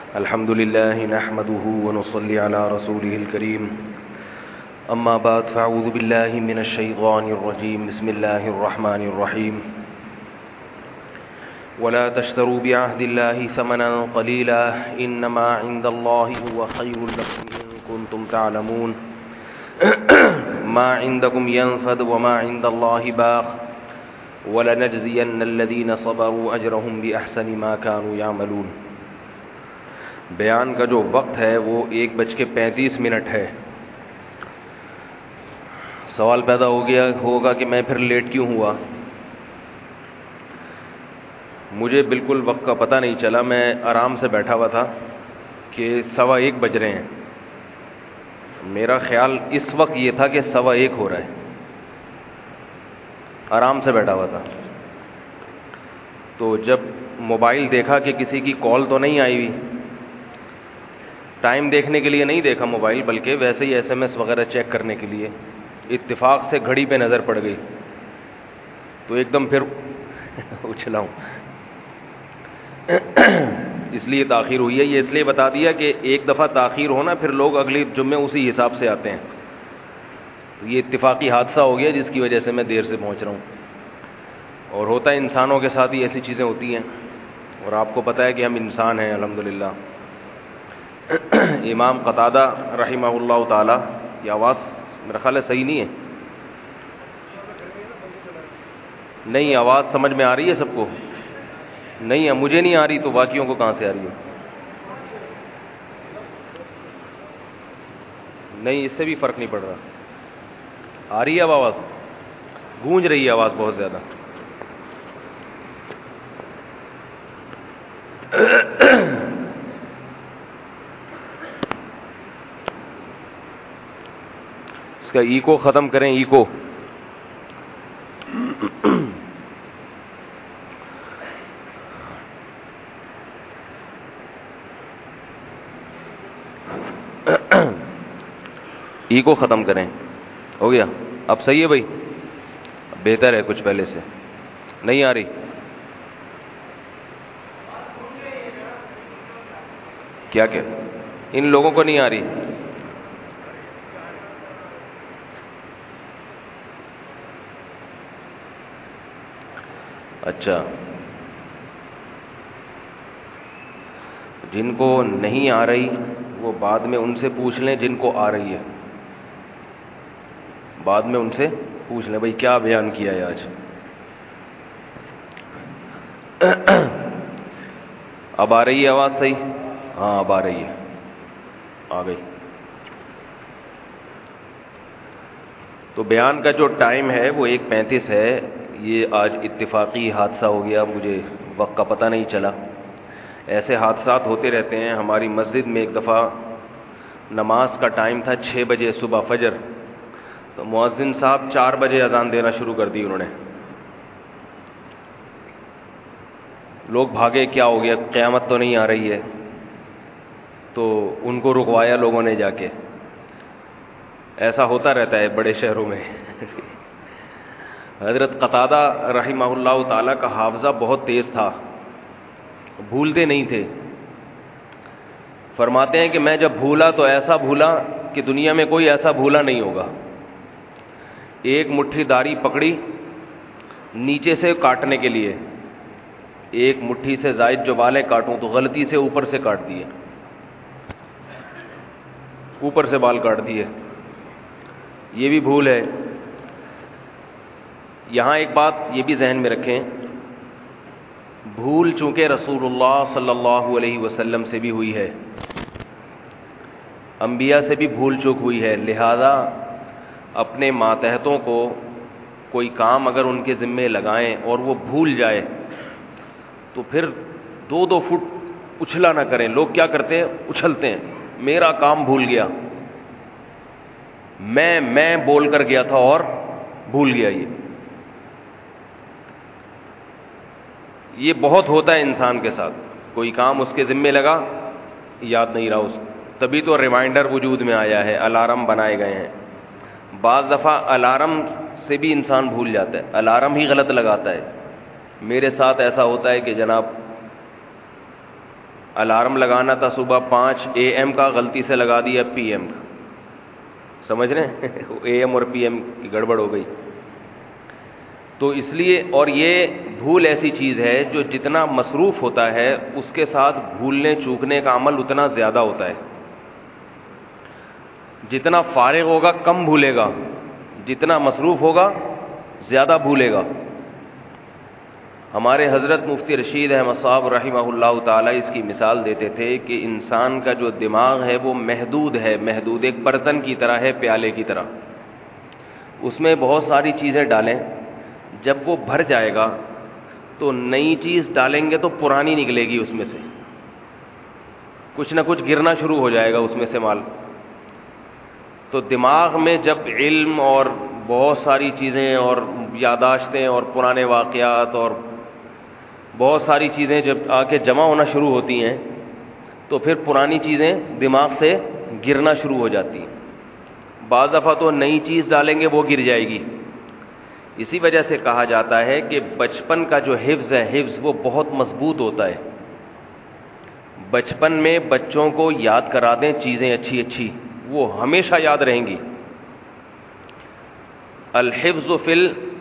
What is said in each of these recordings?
الحمد لله نحمده ونصلي على رسوله الكريم أما بعد فأعوذ بالله من الشيطان الرجيم بسم الله الرحمن الرحيم ولا تشتروا بعهد الله ثمنا قليلا إنما عند الله هو خير لكم إن كنتم تعلمون ما عندكم ينفد وما عند الله باق وَلَنَجْزِيَنَّ الَّذِينَ صَبَرُوا أَجْرَهُمْ بِأَحْسَنِ مَا كَانُوا يَعْمَلُونَ۔ بیان کا جو وقت ہے وہ 1:35 ہے۔ سوال پیدا ہوگا کہ میں پھر لیٹ کیوں ہوا؟ مجھے بالکل وقت کا پتہ نہیں چلا، میں آرام سے بیٹھا ہوا تھا کہ 1:15 بج رہے ہیں۔ میرا خیال اس وقت یہ تھا کہ 1:15 ہو رہا ہے، آرام سے بیٹھا ہوا تھا۔ تو جب موبائل دیکھا کہ کسی کی کال تو نہیں آئی ہوئی، ٹائم دیکھنے کے لیے نہیں دیکھا موبائل، بلکہ ویسے ہی SMS وغیرہ چیک کرنے کے لیے، اتفاق سے گھڑی پہ نظر پڑ گئی تو ایک دم پھر اچھلا ہوں۔ اس لیے تاخیر ہوئی ہے، یہ اس لیے بتا دیا کہ ایک دفعہ تاخیر ہونا پھر لوگ اگلی جمعے اسی حساب سے آتے ہیں، تو یہ اتفاقی حادثہ ہو گیا جس کی وجہ سے میں دیر سے پہنچ رہا ہوں۔ اور ہوتا ہے انسانوں کے ساتھ ہی ایسی چیزیں ہوتی ہیں، اور آپ کو پتہ ہے کہ ہم انسان ہیں الحمدللہ۔ امام قتادہ رحمہ اللہ تعالی، یہ آواز میرا خیال ہے صحیح نہیں ہے، نہیں آواز سمجھ میں آ رہی ہے سب کو؟ نہیں ہے، مجھے نہیں آ رہی تو باقیوں کو کہاں سے آ رہی ہے؟ نہیں، اس سے بھی فرق نہیں پڑ رہا۔ آ رہی ہے اب آواز؟ گونج رہی ہے آواز بہت زیادہ۔ اس کا ایکو ختم کریں، ایکو۔ ایکو ختم کریں، ہو گیا؟ اب صحیح ہے بھائی؟ بہتر ہے کچھ پہلے سے؟ نہیں آ رہی؟ کیا ان لوگوں کو نہیں آ رہی؟ اچھا، جن کو نہیں آ رہی وہ بعد میں ان سے پوچھ لیں، جن کو آ رہی ہے بعد میں ان سے پوچھ لیں بھائی کیا بیان کیا ہے آج۔ اب آ رہی ہے آواز صحیح؟ ہاں اب آ رہی ہے، آ گئی۔ تو بیان کا جو ٹائم ہے وہ 1:35 ہے۔ یہ آج اتفاقی حادثہ ہو گیا، مجھے وقت کا پتہ نہیں چلا۔ ایسے حادثات ہوتے رہتے ہیں۔ ہماری مسجد میں ایک دفعہ نماز کا ٹائم تھا 6 بجے صبح فجر، تو مؤذن صاحب 4 بجے اذان دینا شروع کر دی انہوں نے۔ لوگ بھاگے، کیا ہو گیا، قیامت تو نہیں آ رہی ہے؟ تو ان کو رکوایا لوگوں نے جا کے۔ ایسا ہوتا رہتا ہے بڑے شہروں میں۔ حضرت قتادہ رحمہ اللہ تعالیٰ کا حافظہ بہت تیز تھا، بھولتے نہیں تھے۔ فرماتے ہیں کہ میں جب بھولا تو ایسا بھولا کہ دنیا میں کوئی ایسا بھولا نہیں ہوگا۔ ایک مٹھی داڑھی پکڑی نیچے سے کاٹنے کے لیے، ایک مٹھی سے زائد جو بالیں کاٹوں تو غلطی سے اوپر سے کاٹ دیے، اوپر سے بال کاٹ دیے، یہ بھی بھول ہے۔ یہاں ایک بات یہ بھی ذہن میں رکھیں، بھول چونکہ رسول اللہ صلی اللہ علیہ وسلم سے بھی ہوئی ہے، انبیاء سے بھی بھول چوک ہوئی ہے، لہذا اپنے ماتحتوں کو کوئی کام اگر ان کے ذمے لگائیں اور وہ بھول جائے تو پھر 2 فٹ اچھلا نہ کریں۔ لوگ کیا کرتے ہیں، اچھلتے ہیں، میرا کام بھول گیا، میں بول کر گیا تھا اور بھول گیا۔ یہ بہت ہوتا ہے انسان کے ساتھ، کوئی کام اس کے ذمے لگا، یاد نہیں رہا اس کو، تبھی تو ریمائنڈر وجود میں آیا ہے، الارم بنائے گئے ہیں۔ بعض دفعہ الارم سے بھی انسان بھول جاتا ہے، الارم ہی غلط لگاتا ہے۔ میرے ساتھ ایسا ہوتا ہے کہ جناب الارم لگانا تھا صبح 5 AM کا، غلطی سے لگا دیا PM کا، سمجھ رہے ہیں AM اور PM کی گڑبڑ ہو گئی. تو اس لیے، اور یہ بھول ایسی چیز ہے جو جتنا مصروف ہوتا ہے اس کے ساتھ بھولنے چوکنے کا عمل اتنا زیادہ ہوتا ہے. جتنا فارغ ہوگا کم بھولے گا، جتنا مصروف ہوگا زیادہ بھولے گا. ہمارے حضرت مفتی رشید احمد صاحب رحمہ اللہ تعالی اس کی مثال دیتے تھے کہ انسان کا جو دماغ ہے وہ محدود ہے، محدود ایک برتن کی طرح ہے، پیالے کی طرح. اس میں بہت ساری چیزیں ڈالیں، جب وہ بھر جائے گا تو نئی چیز ڈالیں گے تو پرانی نکلے گی، اس میں سے کچھ نہ کچھ گرنا شروع ہو جائے گا اس میں سے مال. تو دماغ میں جب علم اور بہت ساری چیزیں اور یاداشتیں اور پرانے واقعات اور بہت ساری چیزیں جب آ کے جمع ہونا شروع ہوتی ہیں تو پھر پرانی چیزیں دماغ سے گرنا شروع ہو جاتی ہیں. بعض دفعہ تو نئی چیز ڈالیں گے وہ گر جائے گی. اسی وجہ سے کہا جاتا ہے کہ بچپن کا جو حفظ ہے، حفظ وہ بہت مضبوط ہوتا ہے. بچپن میں بچوں کو یاد کرا دیں چیزیں اچھی اچھی، وہ ہمیشہ یاد رہیں گی. الحفظ فی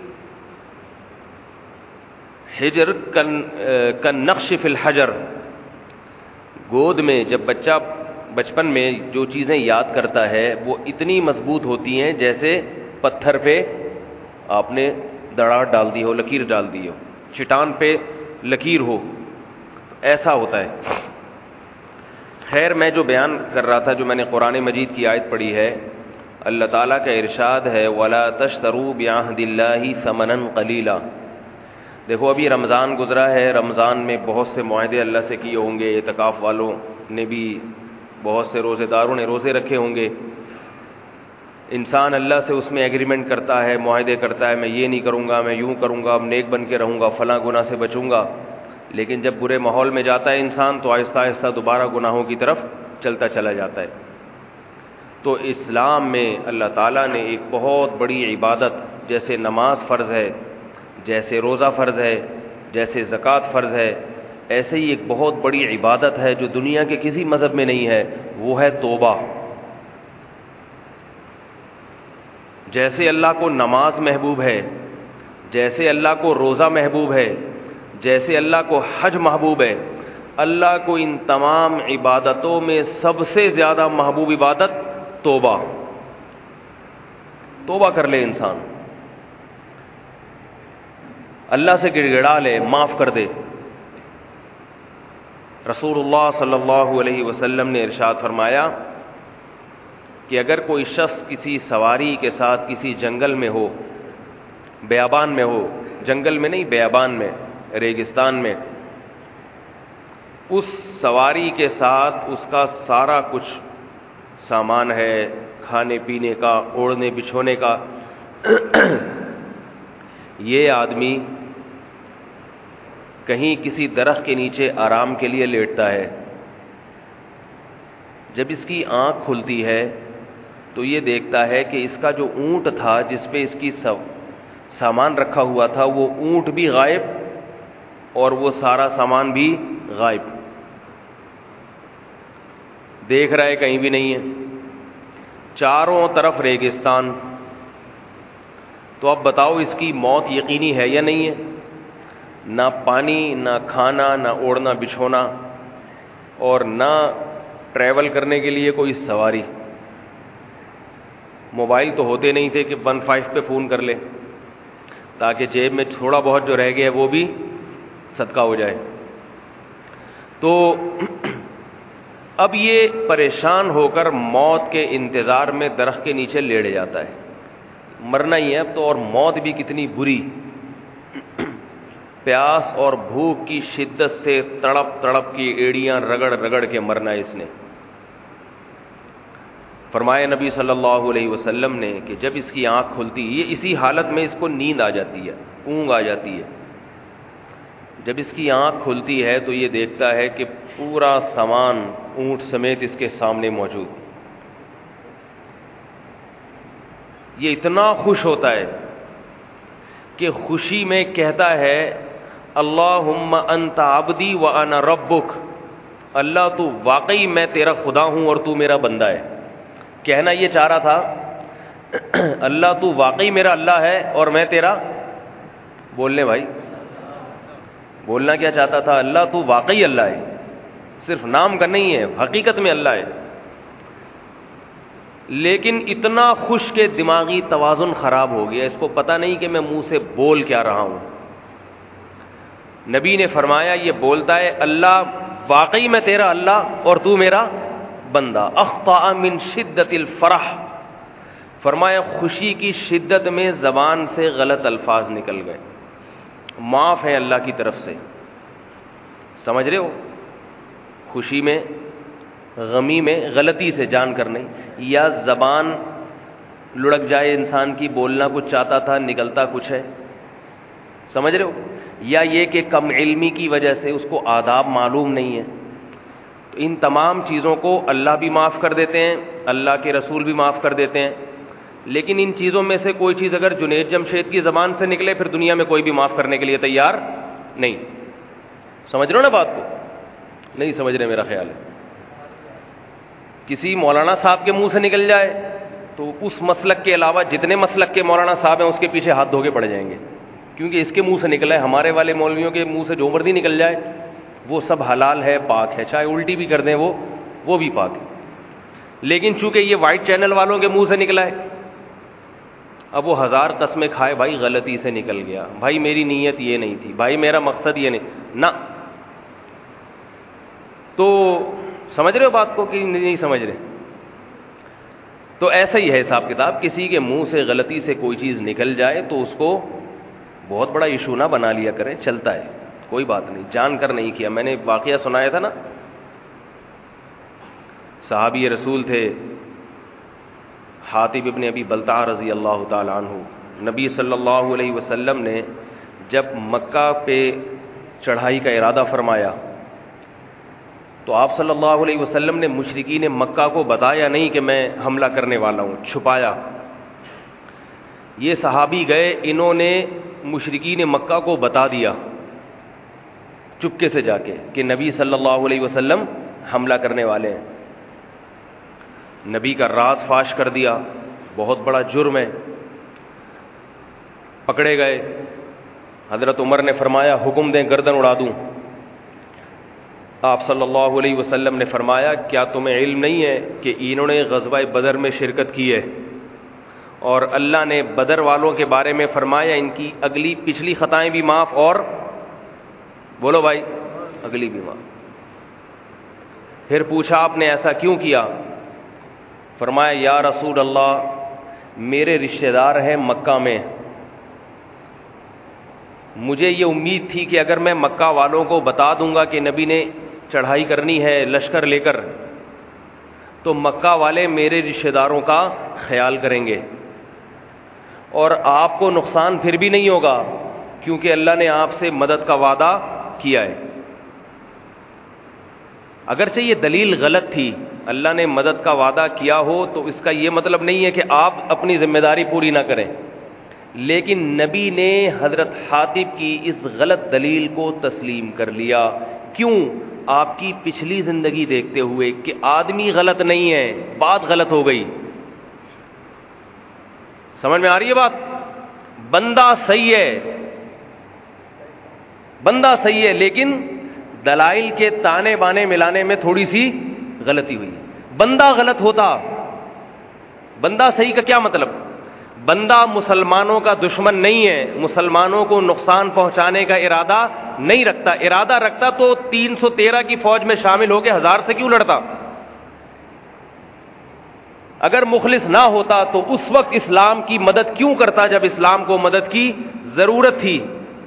الحجر کالنقش فی الحجر. گود میں جب بچہ بچپن میں جو چیزیں یاد کرتا ہے وہ اتنی مضبوط ہوتی ہیں جیسے پتھر پہ آپ نے دراڑ ڈال دی ہو، لکیر ڈال دی ہو، چٹان پہ لکیر ہو، ایسا ہوتا ہے. خیر، میں جو بیان کر رہا تھا، جو میں نے قرآن مجید کی آیت پڑھی ہے، اللہ تعالیٰ کا ارشاد ہے وَلَا تَشْتَرُوا بِعَهْدِ اللَّهِ ثَمَنًا قَلِيلًا. دیکھو ابھی رمضان گزرا ہے، رمضان میں بہت سے معاہدے اللہ سے کیے ہوں گے، اعتکاف والوں نے بھی، بہت سے روزے داروں نے روزے رکھے ہوں گے. انسان اللہ سے اس میں ایگریمنٹ کرتا ہے، معاہدے کرتا ہے، میں یہ نہیں کروں گا، میں یوں کروں گا، نیک بن کے رہوں گا، فلاں گناہ سے بچوں گا. لیکن جب برے ماحول میں جاتا ہے انسان تو آہستہ آہستہ دوبارہ گناہوں کی طرف چلتا چلا جاتا ہے. تو اسلام میں اللہ تعالیٰ نے ایک بہت بڑی عبادت، جیسے نماز فرض ہے، جیسے روزہ فرض ہے، جیسے زکوٰۃ فرض ہے، ایسے ہی ایک بہت بڑی عبادت ہے جو دنیا کے کسی مذہب میں نہیں ہے، وہ ہے توبہ. جیسے اللہ کو نماز محبوب ہے، جیسے اللہ کو روزہ محبوب ہے، جیسے اللہ کو حج محبوب ہے، اللہ کو ان تمام عبادتوں میں سب سے زیادہ محبوب عبادت توبہ. توبہ کر لے انسان، اللہ سے گڑ گڑا لے، معاف کر دے. رسول اللہ صلی اللہ علیہ وسلم نے ارشاد فرمایا کہ اگر کوئی شخص کسی سواری کے ساتھ کسی جنگل میں ہو، بیابان میں ہو، جنگل میں نہیں بیابان میں، ریگستان میں، اس سواری کے ساتھ اس کا سارا کچھ سامان ہے، کھانے پینے کا، اوڑھنے بچھونے کا، یہ آدمی کہیں کسی درخت کے نیچے آرام کے لیے لیٹتا ہے. جب اس کی آنکھ کھلتی ہے تو یہ دیکھتا ہے کہ اس کا جو اونٹ تھا جس پہ اس کی سامان رکھا ہوا تھا، وہ اونٹ بھی غائب اور وہ سارا سامان بھی غائب. دیکھ رہا ہے کہیں بھی نہیں ہے، چاروں طرف ریگستان. تو اب بتاؤ اس کی موت یقینی ہے یا نہیں ہے؟ نہ پانی، نہ کھانا، نہ اوڑھنا بچھونا، اور نہ ٹریول کرنے کے لیے کوئی سواری. موبائل تو ہوتے نہیں تھے کہ 15 پہ فون کر لے تاکہ جیب میں تھوڑا بہت جو رہ گیا وہ بھی صدقہ ہو جائے. تو اب یہ پریشان ہو کر موت کے انتظار میں درخت کے نیچے لیٹ جاتا ہے. مرنا ہی ہے اب تو، اور موت بھی کتنی بری. پیاس اور بھوک کی شدت سے تڑپ تڑپ کی ایڑیاں رگڑ رگڑ کے مرنا ہے اس نے. فرمایا نبی صلی اللہ علیہ وسلم نے کہ جب اس کی آنکھ کھلتی، یہ اسی حالت میں اس کو نیند آ جاتی ہے، اونگ آ جاتی ہے. جب اس کی آنکھ کھلتی ہے تو یہ دیکھتا ہے کہ پورا سامان اونٹ سمیت اس کے سامنے موجود. یہ اتنا خوش ہوتا ہے کہ خوشی میں کہتا ہے اللہم انت عبدی وانا ربک. اللہ تو واقعی میں تیرا خدا ہوں اور تو میرا بندہ ہے. کہنا یہ چاہ رہا تھا اللہ تو واقعی میرا اللہ ہے اور میں تیرا، بولنے بھائی، بولنا کیا چاہتا تھا؟ اللہ تو واقعی اللہ ہے، صرف نام کا نہیں ہے، حقیقت میں اللہ ہے. لیکن اتنا خوش کہ دماغی توازن خراب ہو گیا، اس کو پتہ نہیں کہ میں منہ سے بول کیا رہا ہوں. نبی نے فرمایا یہ بولتا ہے اللہ واقعی میں تیرا اللہ اور تو میرا بندہ. اخطأ من شدت الفرح، فرمایا خوشی کی شدت میں زبان سے غلط الفاظ نکل گئے، معاف ہے اللہ کی طرف سے. سمجھ رہے ہو؟ خوشی میں، غمی میں غلطی سے جان کر نہیں، یا زبان لڑک جائے انسان کی، بولنا کچھ چاہتا تھا نکلتا کچھ ہے. سمجھ رہے ہو؟ یا یہ کہ کم علمی کی وجہ سے اس کو آداب معلوم نہیں ہے. تو ان تمام چیزوں کو اللہ بھی معاف کر دیتے ہیں، اللہ کے رسول بھی معاف کر دیتے ہیں. لیکن ان چیزوں میں سے کوئی چیز اگر جنید جمشید کی زبان سے نکلے پھر دنیا میں کوئی بھی معاف کرنے کے لیے تیار نہیں. سمجھ رہے ہو نا بات کو؟ نہیں سمجھ رہے میرا خیال ہے. کسی مولانا صاحب کے منہ سے نکل جائے تو اس مسلک کے علاوہ جتنے مسلک کے مولانا صاحب ہیں اس کے پیچھے ہاتھ دھو کے پڑ جائیں گے، کیونکہ اس کے منہ سے نکلا ہے. ہمارے والے مولویوں کے منہ سے جو مرضی نکل جائے وہ سب حلال ہے، پاک ہے، چاہے الٹی بھی کر دیں وہ بھی پاک ہے. لیکن چونکہ یہ وائٹ چینل والوں کے منہ سے نکلا ہے، اب وہ ہزار قسمیں کھائے، بھائی غلطی سے نکل گیا، بھائی میری نیت یہ نہیں تھی، بھائی میرا مقصد یہ نہیں نہ. تو سمجھ رہے ہو بات کو کہ نہیں سمجھ رہے؟ تو ایسا ہی ہے حساب کتاب. کسی کے منہ سے غلطی سے کوئی چیز نکل جائے تو اس کو بہت بڑا ایشو نہ بنا لیا کریں، چلتا ہے، کوئی بات نہیں، جان کر نہیں کیا. میں نے واقعہ سنایا تھا نا، صحابی رسول تھے حاطب ابن ابی بلتع رضی اللہ تعالی عنہ. نبی صلی اللہ علیہ وسلم نے جب مکہ پہ چڑھائی کا ارادہ فرمایا تو آپ صلی اللہ علیہ وسلم نے مشرکین مکہ کو بتایا نہیں کہ میں حملہ کرنے والا ہوں، چھپایا. یہ صحابی گئے، انہوں نے مشرکین مکہ کو بتا دیا چپکے سے جا کے کہ نبی صلی اللہ علیہ وسلم حملہ کرنے والے ہیں. نبی کا راز فاش کر دیا، بہت بڑا جرم ہے. پکڑے گئے. حضرت عمر نے فرمایا حکم دیں گردن اڑا دوں. آپ صلی اللہ علیہ وسلم نے فرمایا کیا تمہیں علم نہیں ہے کہ انہوں نے غزوہ بدر میں شرکت کی ہے اور اللہ نے بدر والوں کے بارے میں فرمایا ان کی اگلی پچھلی خطائیں بھی معاف اور بولو بھائی اگلی بھی معاف. پھر پوچھا آپ نے ایسا کیوں کیا؟ فرمایا یا رسول اللہ میرے رشتہ دار ہیں مکہ میں، مجھے یہ امید تھی کہ اگر میں مکہ والوں کو بتا دوں گا کہ نبی نے چڑھائی کرنی ہے لشکر لے کر تو مکہ والے میرے رشتہ داروں کا خیال کریں گے اور آپ کو نقصان پھر بھی نہیں ہوگا کیونکہ اللہ نے آپ سے مدد کا وعدہ کیا ہے. اگرچہ یہ دلیل غلط تھی، اللہ نے مدد کا وعدہ کیا ہو تو اس کا یہ مطلب نہیں ہے کہ آپ اپنی ذمہ داری پوری نہ کریں، لیکن نبی نے حضرت حاطب کی اس غلط دلیل کو تسلیم کر لیا. کیوں؟ آپ کی پچھلی زندگی دیکھتے ہوئے کہ آدمی غلط نہیں ہے، بات غلط ہو گئی. سمجھ میں آ رہی ہے بات؟ بندہ صحیح ہے، بندہ صحیح ہے، لیکن دلائل کے تانے بانے ملانے میں تھوڑی سی غلطی ہوئی. بندہ غلط ہوتا، بندہ صحیح کا کیا مطلب؟ بندہ مسلمانوں کا دشمن نہیں ہے، مسلمانوں کو نقصان پہنچانے کا ارادہ نہیں رکھتا. ارادہ رکھتا تو 313 کی فوج میں شامل ہو کے 1000 سے کیوں لڑتا؟ اگر مخلص نہ ہوتا تو اس وقت اسلام کی مدد کیوں کرتا جب اسلام کو مدد کی ضرورت تھی؟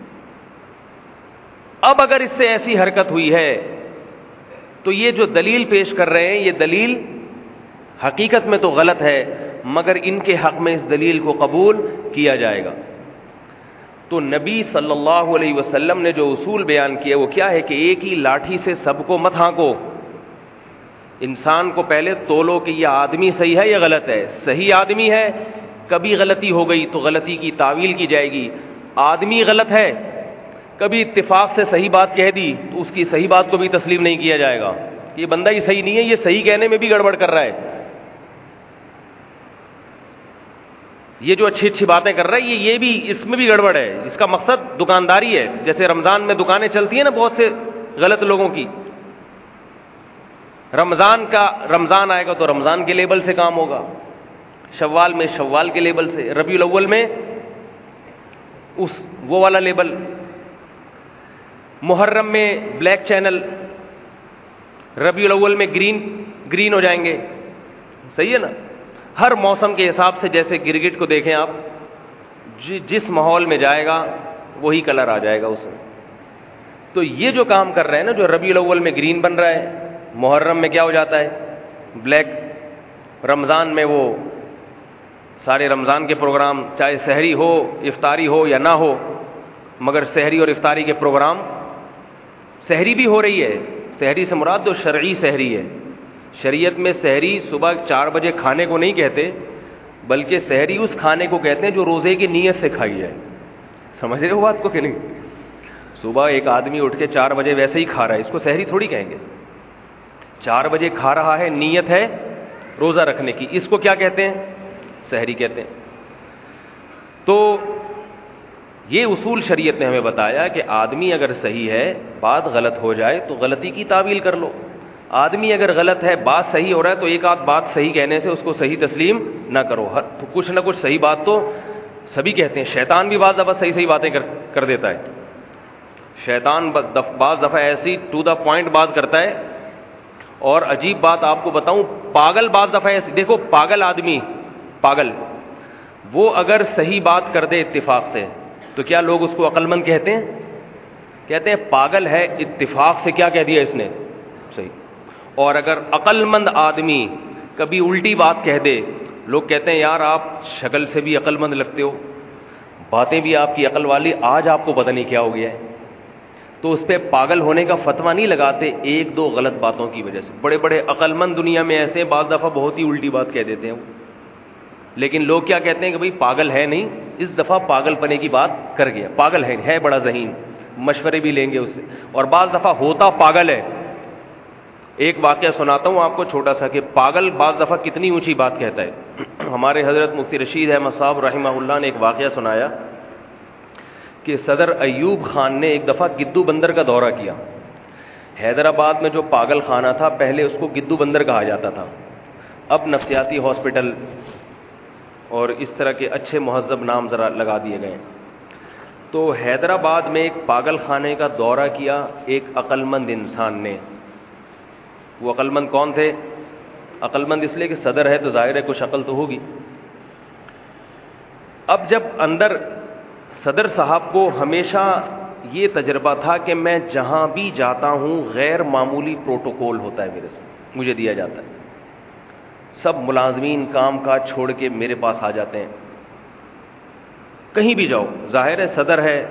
اب اگر اس سے ایسی حرکت ہوئی ہے تو یہ جو دلیل پیش کر رہے ہیں یہ دلیل حقیقت میں تو غلط ہے، مگر ان کے حق میں اس دلیل کو قبول کیا جائے گا. تو نبی صلی اللہ علیہ وسلم نے جو اصول بیان کیا وہ کیا ہے کہ ایک ہی لاٹھی سے سب کو مت ہانکو. انسان کو پہلے تولو کہ یہ آدمی صحیح ہے یا غلط ہے. صحیح آدمی ہے، کبھی غلطی ہو گئی تو غلطی کی تعویل کی جائے گی. آدمی غلط ہے، کبھی اتفاق سے صحیح بات کہہ دی تو اس کی صحیح بات کو بھی تسلیم نہیں کیا جائے گا. کہ یہ بندہ ہی صحیح نہیں ہے, یہ صحیح کہنے میں بھی گڑبڑ کر رہا ہے, یہ جو اچھی اچھی باتیں کر رہا ہے یہ بھی اس میں بھی گڑبڑ ہے, اس کا مقصد دکانداری ہے. جیسے رمضان میں دکانیں چلتی ہیں نا بہت سے غلط لوگوں کی, رمضان آئے گا تو رمضان کے لیبل سے کام ہوگا, شوال میں شوال کے لیبل سے, ربیع الاول میں وہ والا لیبل, محرم میں بلیک چینل, ربیع الاول میں گرین ہو جائیں گے. صحیح ہے نا, ہر موسم کے حساب سے. جیسے گرگٹ کو دیکھیں آپ, جس ماحول میں جائے گا وہی کلر آ جائے گا اس میں. تو یہ جو کام کر رہے ہیں نا, جو ربیع الاول میں گرین بن رہا ہے, محرم میں کیا ہو جاتا ہے بلیک, رمضان میں وہ سارے رمضان کے پروگرام, چاہے سحری ہو افطاری ہو یا نہ ہو, مگر سحری اور افطاری کے پروگرام, سحری بھی ہو رہی ہے. سحری سے مراد جو شرعی سحری ہے, شریعت میں سحری صبح 4 بجے کھانے کو نہیں کہتے, بلکہ سحری اس کھانے کو کہتے ہیں جو روزے کی نیت سے کھائی جائے. سمجھ رہے ہو بات کو کہ نہیں؟ صبح ایک آدمی اٹھ کے 4 بجے ویسے ہی کھا رہا ہے, اس کو سحری تھوڑی کہیں گے. 4 بجے کھا رہا ہے, نیت ہے روزہ رکھنے کی, اس کو کیا کہتے ہیں؟ سحری کہتے ہیں. تو یہ اصول شریعت نے ہمیں بتایا کہ آدمی اگر صحیح ہے, بات غلط ہو جائے تو غلطی کی تعویل کر لو. آدمی اگر غلط ہے, بات صحیح ہو رہا ہے تو ایک آدھ بات صحیح کہنے سے اس کو صحیح تسلیم نہ کرو. تو کچھ نہ کچھ صحیح بات تو سبھی کہتے ہیں. شیطان بھی بعض دفعہ صحیح باتیں کر دیتا ہے. شیطان بعض دفعہ ایسی ٹو دا پوائنٹ بات کرتا ہے. اور عجیب بات آپ کو بتاؤں, پاگل بعض دفعہ ایسی, دیکھو پاگل آدمی, پاگل وہ اگر صحیح بات کر دے اتفاق سے تو کیا لوگ اس کو عقل مند کہتے ہیں؟ کہتے ہیں پاگل ہے, اتفاق سے کیا کہہ دیا اس نے, صحیح. اور اگر عقل مند آدمی کبھی الٹی بات کہہ دے, لوگ کہتے ہیں یار آپ شکل سے بھی عقل مند لگتے ہو, باتیں بھی آپ کی عقل والی, آج آپ کو پتہ نہیں کیا ہو گیا ہے. تو اس پہ پاگل ہونے کا فتویٰ نہیں لگاتے 1-2 غلط باتوں کی وجہ سے. بڑے بڑے عقل مند دنیا میں ایسے بعض دفعہ بہت ہی الٹی بات کہہ دیتے ہیں, لیکن لوگ کیا کہتے ہیں کہ بھئی پاگل ہے نہیں, اس دفعہ پاگل پنے کی بات کر گیا, پاگل ہے بڑا ذہین, مشورے بھی لیں گے اس سے. اور بعض دفعہ ہوتا پاگل ہے. ایک واقعہ سناتا ہوں آپ کو چھوٹا سا, کہ پاگل بعض دفعہ کتنی اونچی بات کہتا ہے. ہمارے حضرت مفتی رشید احمد صاحب رحمہ اللہ نے ایک واقعہ سنایا کہ صدر ایوب خان نے ایک دفعہ گدو بندر کا دورہ کیا. حیدرآباد میں جو پاگل خانہ تھا پہلے اس کو گدو بندر کہا جاتا تھا, اب نفسیاتی ہاسپٹل اور اس طرح کے اچھے مہذب نام ذرا لگا دیے گئے. تو حیدرآباد میں ایک پاگل خانے کا دورہ کیا ایک عقل مند انسان نے. وہ عقل مند کون تھے؟ عقل مند اس لیے کہ صدر ہے تو ظاہر ہے کچھ عقل تو ہوگی. اب جب اندر صدر صاحب کو ہمیشہ یہ تجربہ تھا کہ میں جہاں بھی جاتا ہوں غیر معمولی پروٹوکول ہوتا ہے میرے سے, مجھے دیا جاتا ہے. سب ملازمین کام کاج چھوڑ کے میرے پاس آ جاتے ہیں, کہیں بھی جاؤ, ظاہر ہے صدر ہے.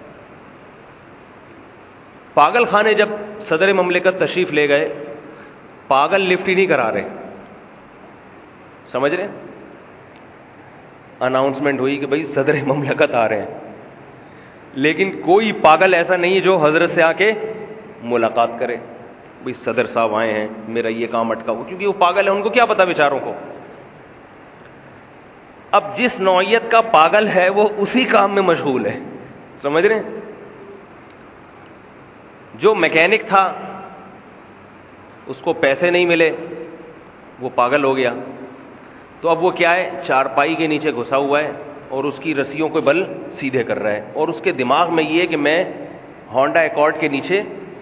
پاگل خانے جب صدر مملکت تشریف لے گئے, پاگل لفٹ ہی نہیں کرا رہے. سمجھ رہے؟ اناؤنسمنٹ ہوئی کہ بھئی صدر مملکت آ رہے ہیں, لیکن کوئی پاگل ایسا نہیں جو حضرت سے آ کے ملاقات کرے. بھئی صدر صاحب آئے ہیں, میرا یہ کام اٹکا ہو, کیونکہ وہ پاگل ہے, ان کو کیا پتا بیچاروں کو. اب جس نوعیت کا پاگل ہے وہ اسی کام میں مشغول ہے. سمجھ رہے ہیں؟ جو میکینک تھا اس کو پیسے نہیں ملے, وہ پاگل ہو گیا. تو اب وہ کیا ہے, چارپائی کے نیچے گھسا ہوا ہے اور اس کی رسیوں کو بل سیدھے کر رہا ہے, اور اس کے دماغ میں یہ کہ میں ہونڈا ایکارڈ کے نیچے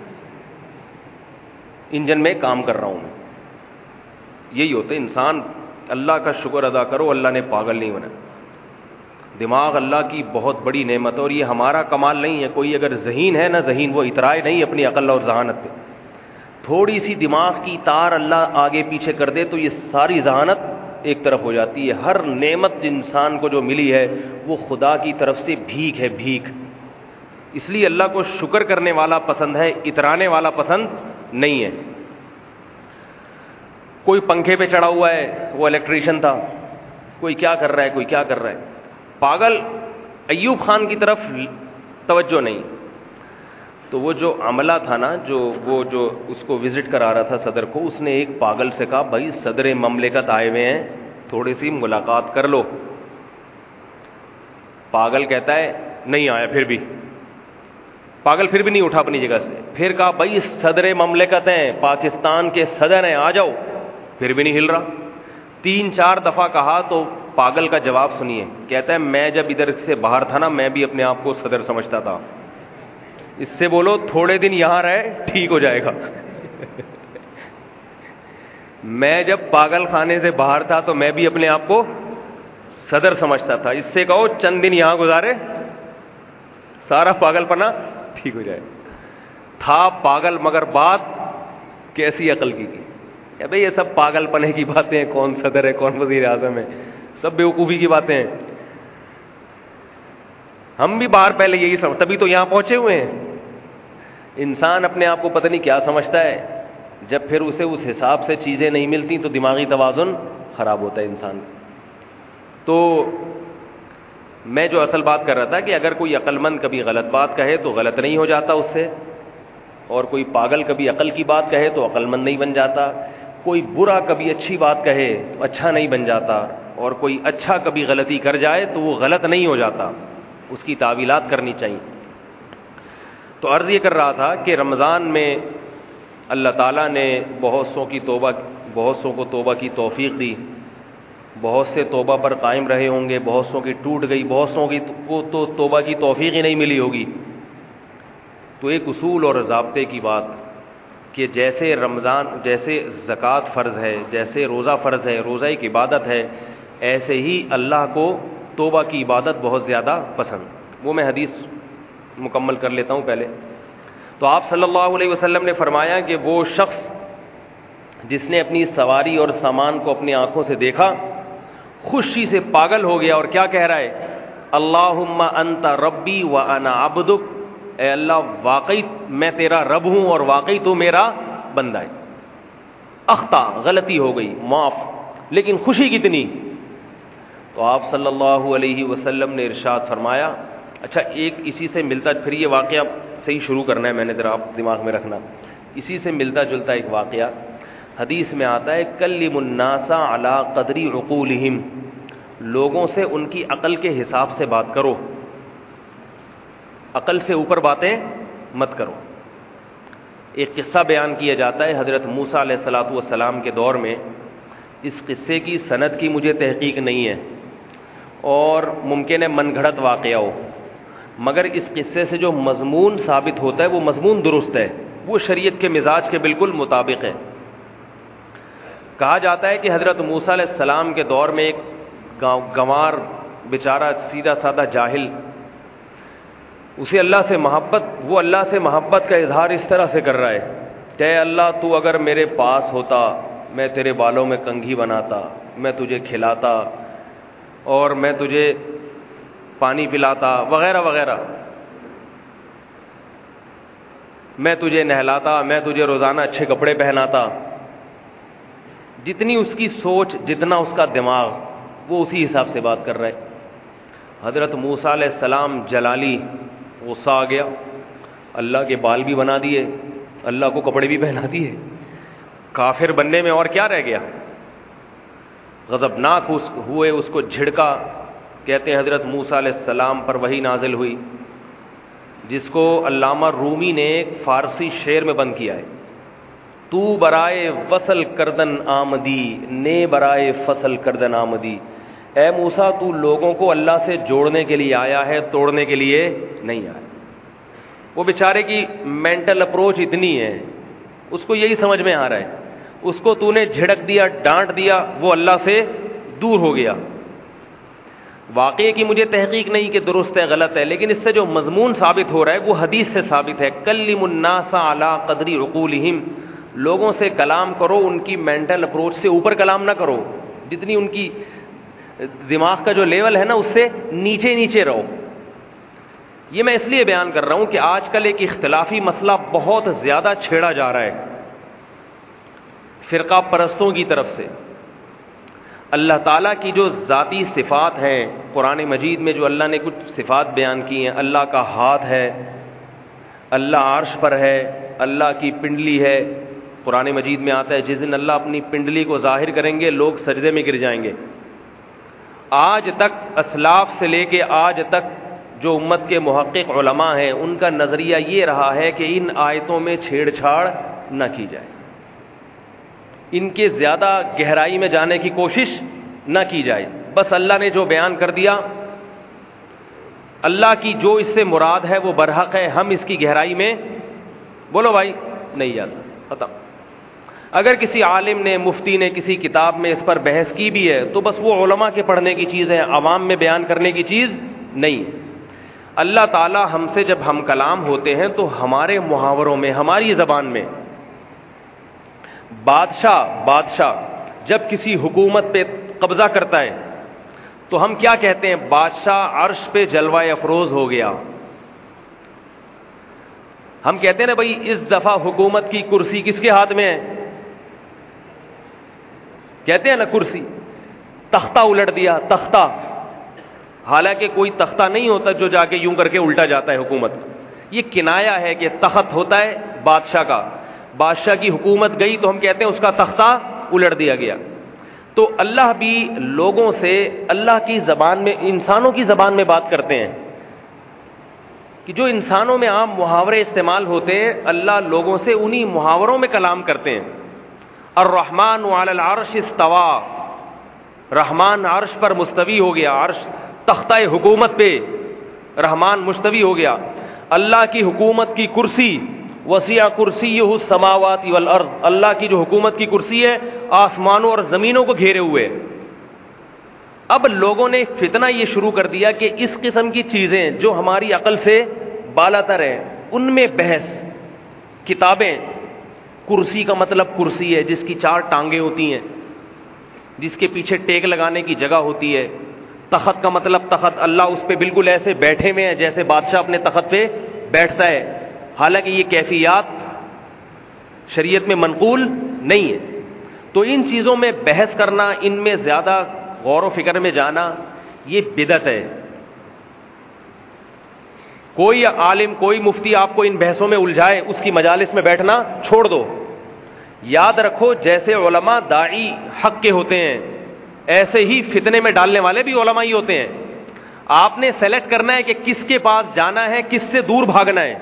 انجن میں کام کر رہا ہوں. یہی ہوتا ہے انسان. اللہ کا شکر ادا کرو, اللہ نے پاگل نہیں بنایا. دماغ اللہ کی بہت بڑی نعمت ہے, اور یہ ہمارا کمال نہیں ہے. کوئی اگر ذہین ہے نا, ذہین, وہ اترائے نہیں اپنی عقل اور ذہانت پہ. تھوڑی سی دماغ کی تار اللہ آگے پیچھے کر دے تو یہ ساری ذہانت ایک طرف ہو جاتی ہے. ہر نعمت انسان کو جو ملی ہے وہ خدا کی طرف سے بھیک ہے, بھیک. اس لیے اللہ کو شکر کرنے والا پسند ہے, اترانے والا پسند نہیں ہے. کوئی پنکھے پہ چڑھا ہوا ہے, وہ الیکٹریشین تھا, کوئی کیا کر رہا ہے, کوئی کیا کر رہا ہے. پاگل ایوب خان کی طرف توجہ نہیں. تو وہ جو عملہ تھا نا، وہ جو اس کو وزٹ کرا رہا تھا صدر کو، اس نے ایک پاگل سے کہا بھائی صدر مملکت آئے ہوئے ہیں، تھوڑی سی ملاقات کر لو۔ پاگل کہتا ہے نہیں آیا، پاگل پھر بھی نہیں اٹھا اپنی جگہ سے، پھر کہا بھائی صدر مملکت ہیں، پاکستان کے صدر ہیں، آ جاؤ، پھر بھی نہیں ہل رہا۔ 3-4 دفعہ کہا تو پاگل کا جواب سنیے، کہتا ہے میں جب ادھر سے باہر تھا نا، میں بھی اپنے آپ کو صدر سمجھتا تھا، اس سے بولو تھوڑے دن یہاں رہے، ٹھیک ہو جائے گا۔ میں جب پاگل خانے سے باہر تھا تو میں بھی اپنے آپ کو صدر سمجھتا تھا، اس سے کہو چند دن یہاں گزارے، سارا پاگل پنا ٹھیک ہو جائے۔ تھا پاگل مگر بات کیسی عقل کی بھئی یہ سب پاگل پنے کی باتیں ہیں، کون صدر ہے کون وزیر اعظم ہے، سب بیوقوفی کی باتیں ہیں۔ ہم بھی باہر پہلے یہی سمجھ، تبھی تو یہاں پہنچے ہوئے ہیں۔ انسان اپنے آپ کو پتہ نہیں کیا سمجھتا ہے، جب پھر اسے اس حساب سے چیزیں نہیں ملتی تو دماغی توازن خراب ہوتا ہے انسان۔ تو میں جو اصل بات کر رہا تھا کہ اگر کوئی عقل مند کبھی غلط بات کہے تو غلط نہیں ہو جاتا اس سے، اور کوئی پاگل کبھی عقل کی بات کہے تو عقل مند نہیں بن جاتا، کوئی برا کبھی اچھی بات کہے تو اچھا نہیں بن جاتا، اور کوئی اچھا کبھی غلطی کر جائے تو وہ غلط نہیں ہو جاتا، اس کی تعویلات کرنی چاہیے۔ تو عرض یہ کر رہا تھا کہ رمضان میں اللہ تعالیٰ نے بہت سوں کو توبہ کی توفیق دی، بہت سے توبہ پر قائم رہے ہوں گے، بہت سوں کی ٹوٹ گئی، بہت سوں کی کو تو توبہ کی توفیق ہی نہیں ملی ہوگی۔ تو ایک اصول اور ضابطے کی بات کہ جیسے زکوٰۃ فرض ہے، جیسے روزہ فرض ہے، روزہ ایک عبادت ہے، ایسے ہی اللہ کو توبہ کی عبادت بہت زیادہ پسند۔ وہ میں حدیث مکمل کر لیتا ہوں پہلے۔ تو آپ صلی اللہ علیہ وسلم نے فرمایا کہ وہ شخص جس نے اپنی سواری اور سامان کو اپنی آنکھوں سے دیکھا، خوشی سے پاگل ہو گیا، اور کیا کہہ رہا ہے؟ اللہم انت ربی وانا عبدک، اے اللہ واقعی میں تیرا رب ہوں اور واقعی تو میرا بندہ ہے۔ اخطا، غلطی ہو گئی، معاف، لیکن خوشی کتنی؟ تو آپ صلی اللہ علیہ وسلم نے ارشاد فرمایا، اچھا ایک اسی سے ملتا، پھر یہ واقعہ صحیح شروع کرنا ہے میں نے، ذرا آپ دماغ میں رکھنا، اسی سے ملتا جلتا ایک واقعہ حدیث میں آتا ہے، کلم الناس علی قدر عقولہم، لوگوں سے ان کی عقل کے حساب سے بات کرو، عقل سے اوپر باتیں مت کرو۔ ایک قصہ بیان کیا جاتا ہے حضرت موسیٰ علیہ الصلوۃ والسلام کے دور میں، اس قصے کی سند کی مجھے تحقیق نہیں ہے اور ممکن ہے من گھڑت واقعہ ہو، مگر اس قصے سے جو مضمون ثابت ہوتا ہے وہ مضمون درست ہے، وہ شریعت کے مزاج کے بالکل مطابق ہے۔ کہا جاتا ہے کہ حضرت موسیٰ علیہ السلام کے دور میں ایک گنوار بیچارہ سیدھا سادہ جاہل، اسے اللہ سے محبت، وہ اللہ سے محبت کا اظہار اس طرح سے کر رہا ہے کہ اے اللہ تو اگر میرے پاس ہوتا، میں تیرے بالوں میں کنگھی بناتا، میں تجھے کھلاتا اور میں تجھے پانی پلاتا وغیرہ وغیرہ، میں تجھے نہلاتا، میں تجھے روزانہ اچھے کپڑے پہناتا۔ جتنی اس کی سوچ، جتنا اس کا دماغ، وہ اسی حساب سے بات کر رہا ہے۔ حضرت موسیٰ علیہ السلام جلالی، غصہ آ گیا، اللہ کے بال بھی بنا دیے، اللہ کو کپڑے بھی پہنا دیے، کافر بننے میں اور کیا رہ گیا؟ غضبناک ہوئے، اس کو جھڑکا۔ کہتے ہیں حضرت موسیٰ علیہ السلام پر وحی نازل ہوئی، جس کو علامہ رومی نے ایک فارسی شعر میں بند کیا ہے، تو برائے وصل کردن آمدی، نے برائے فصل کردن آمدی۔ اے موسیٰ تو لوگوں کو اللہ سے جوڑنے کے لیے آیا ہے، توڑنے کے لیے نہیں آیا۔ وہ بیچارے کی مینٹل اپروچ اتنی ہے، اس کو یہی سمجھ میں آ رہا ہے، اس کو تو نے جھڑک دیا، ڈانٹ دیا، وہ اللہ سے دور ہو گیا۔ واقعے کی مجھے تحقیق نہیں کہ درست ہے غلط ہے، لیکن اس سے جو مضمون ثابت ہو رہا ہے وہ حدیث سے ثابت ہے، کلم الناس علی قدر عقولہم، لوگوں سے کلام کرو ان کی مینٹل اپروچ سے اوپر کلام نہ کرو، جتنی ان کی دماغ کا جو لیول ہے نا اس سے نیچے نیچے رہو۔ یہ میں اس لیے بیان کر رہا ہوں کہ آج کل ایک اختلافی مسئلہ بہت زیادہ چھیڑا جا رہا ہے فرقہ پرستوں کی طرف سے۔ اللہ تعالیٰ کی جو ذاتی صفات ہیں، قرآن مجید میں جو اللہ نے کچھ صفات بیان کی ہیں، اللہ کا ہاتھ ہے، اللہ عرش پر ہے، اللہ کی پنڈلی ہے. قرآن مجید میں آتا ہے جس دن اللہ اپنی پنڈلی کو ظاہر کریں گے لوگ سجدے میں گر جائیں گے. آج تک اسلاف سے لے کے آج تک جو امت کے محقق علماء ہیں ان کا نظریہ یہ رہا ہے کہ ان آیتوں میں چھیڑ چھاڑ نہ کی جائے، ان کے زیادہ گہرائی میں جانے کی کوشش نہ کی جائے. بس اللہ نے جو بیان کر دیا، اللہ کی جو اس سے مراد ہے وہ برحق ہے، ہم اس کی گہرائی میں بولو بھائی نہیں جاتا، ختم. اگر کسی عالم نے مفتی نے کسی کتاب میں اس پر بحث کی بھی ہے تو بس وہ علماء کے پڑھنے کی چیز ہے، عوام میں بیان کرنے کی چیز نہیں. اللہ تعالی ہم سے جب ہم کلام ہوتے ہیں تو ہمارے محاوروں میں، ہماری زبان میں، بادشاہ جب کسی حکومت پہ قبضہ کرتا ہے تو ہم کیا کہتے ہیں؟ بادشاہ عرش پہ جلوہ افروز ہو گیا. ہم کہتے ہیں نا بھائی اس دفعہ حکومت کی کرسی کس کے ہاتھ میں ہے؟ کہتے ہیں نا کرسی، تختہ الٹ دیا، تختہ. حالانکہ کوئی تختہ نہیں ہوتا جو جا کے یوں کر کے الٹا جاتا ہے حکومت. یہ کنایا ہے کہ تخت ہوتا ہے بادشاہ کا، بادشاہ کی حکومت گئی تو ہم کہتے ہیں اس کا تختہ الٹ دیا گیا. تو اللہ بھی لوگوں سے اللہ کی زبان میں، انسانوں کی زبان میں بات کرتے ہیں کہ جو انسانوں میں عام محاورے استعمال ہوتے ہیں، اللہ لوگوں سے انہی محاوروں میں کلام کرتے ہیں. الرحمن علی العرش استوى، رحمان عرش پر مستوی ہو گیا، عرش تختہ حکومت پہ رحمان مستوی ہو گیا. اللہ کی حکومت کی کرسی، وسیع کرسیہ السماوات والارض، اللہ کی جو حکومت کی کرسی ہے آسمانوں اور زمینوں کو گھیرے ہوئے. اب لوگوں نے فتنہ یہ شروع کر دیا کہ اس قسم کی چیزیں جو ہماری عقل سے بالاتر ہیں ان میں بحث. کتابیں، کرسی کا مطلب کرسی ہے جس کی 4 ٹانگیں ہوتی ہیں، جس کے پیچھے ٹیک لگانے کی جگہ ہوتی ہے. تخت کا مطلب تخت، اللہ اس پہ بالکل ایسے بیٹھے ہوئے ہیں جیسے بادشاہ اپنے تخت پہ بیٹھتا ہے. حالانکہ یہ کیفیات شریعت میں منقول نہیں ہے. تو ان چیزوں میں بحث کرنا، ان میں زیادہ غور و فکر میں جانا، یہ بدعت ہے. کوئی عالم، کوئی مفتی آپ کو ان بحثوں میں الجھائے، اس کی مجالس میں بیٹھنا چھوڑ دو. یاد رکھو جیسے علماء داعی حق کے ہوتے ہیں ایسے ہی فتنے میں ڈالنے والے بھی علماء ہی ہوتے ہیں. آپ نے سلیکٹ کرنا ہے کہ کس کے پاس جانا ہے، کس سے دور بھاگنا ہے.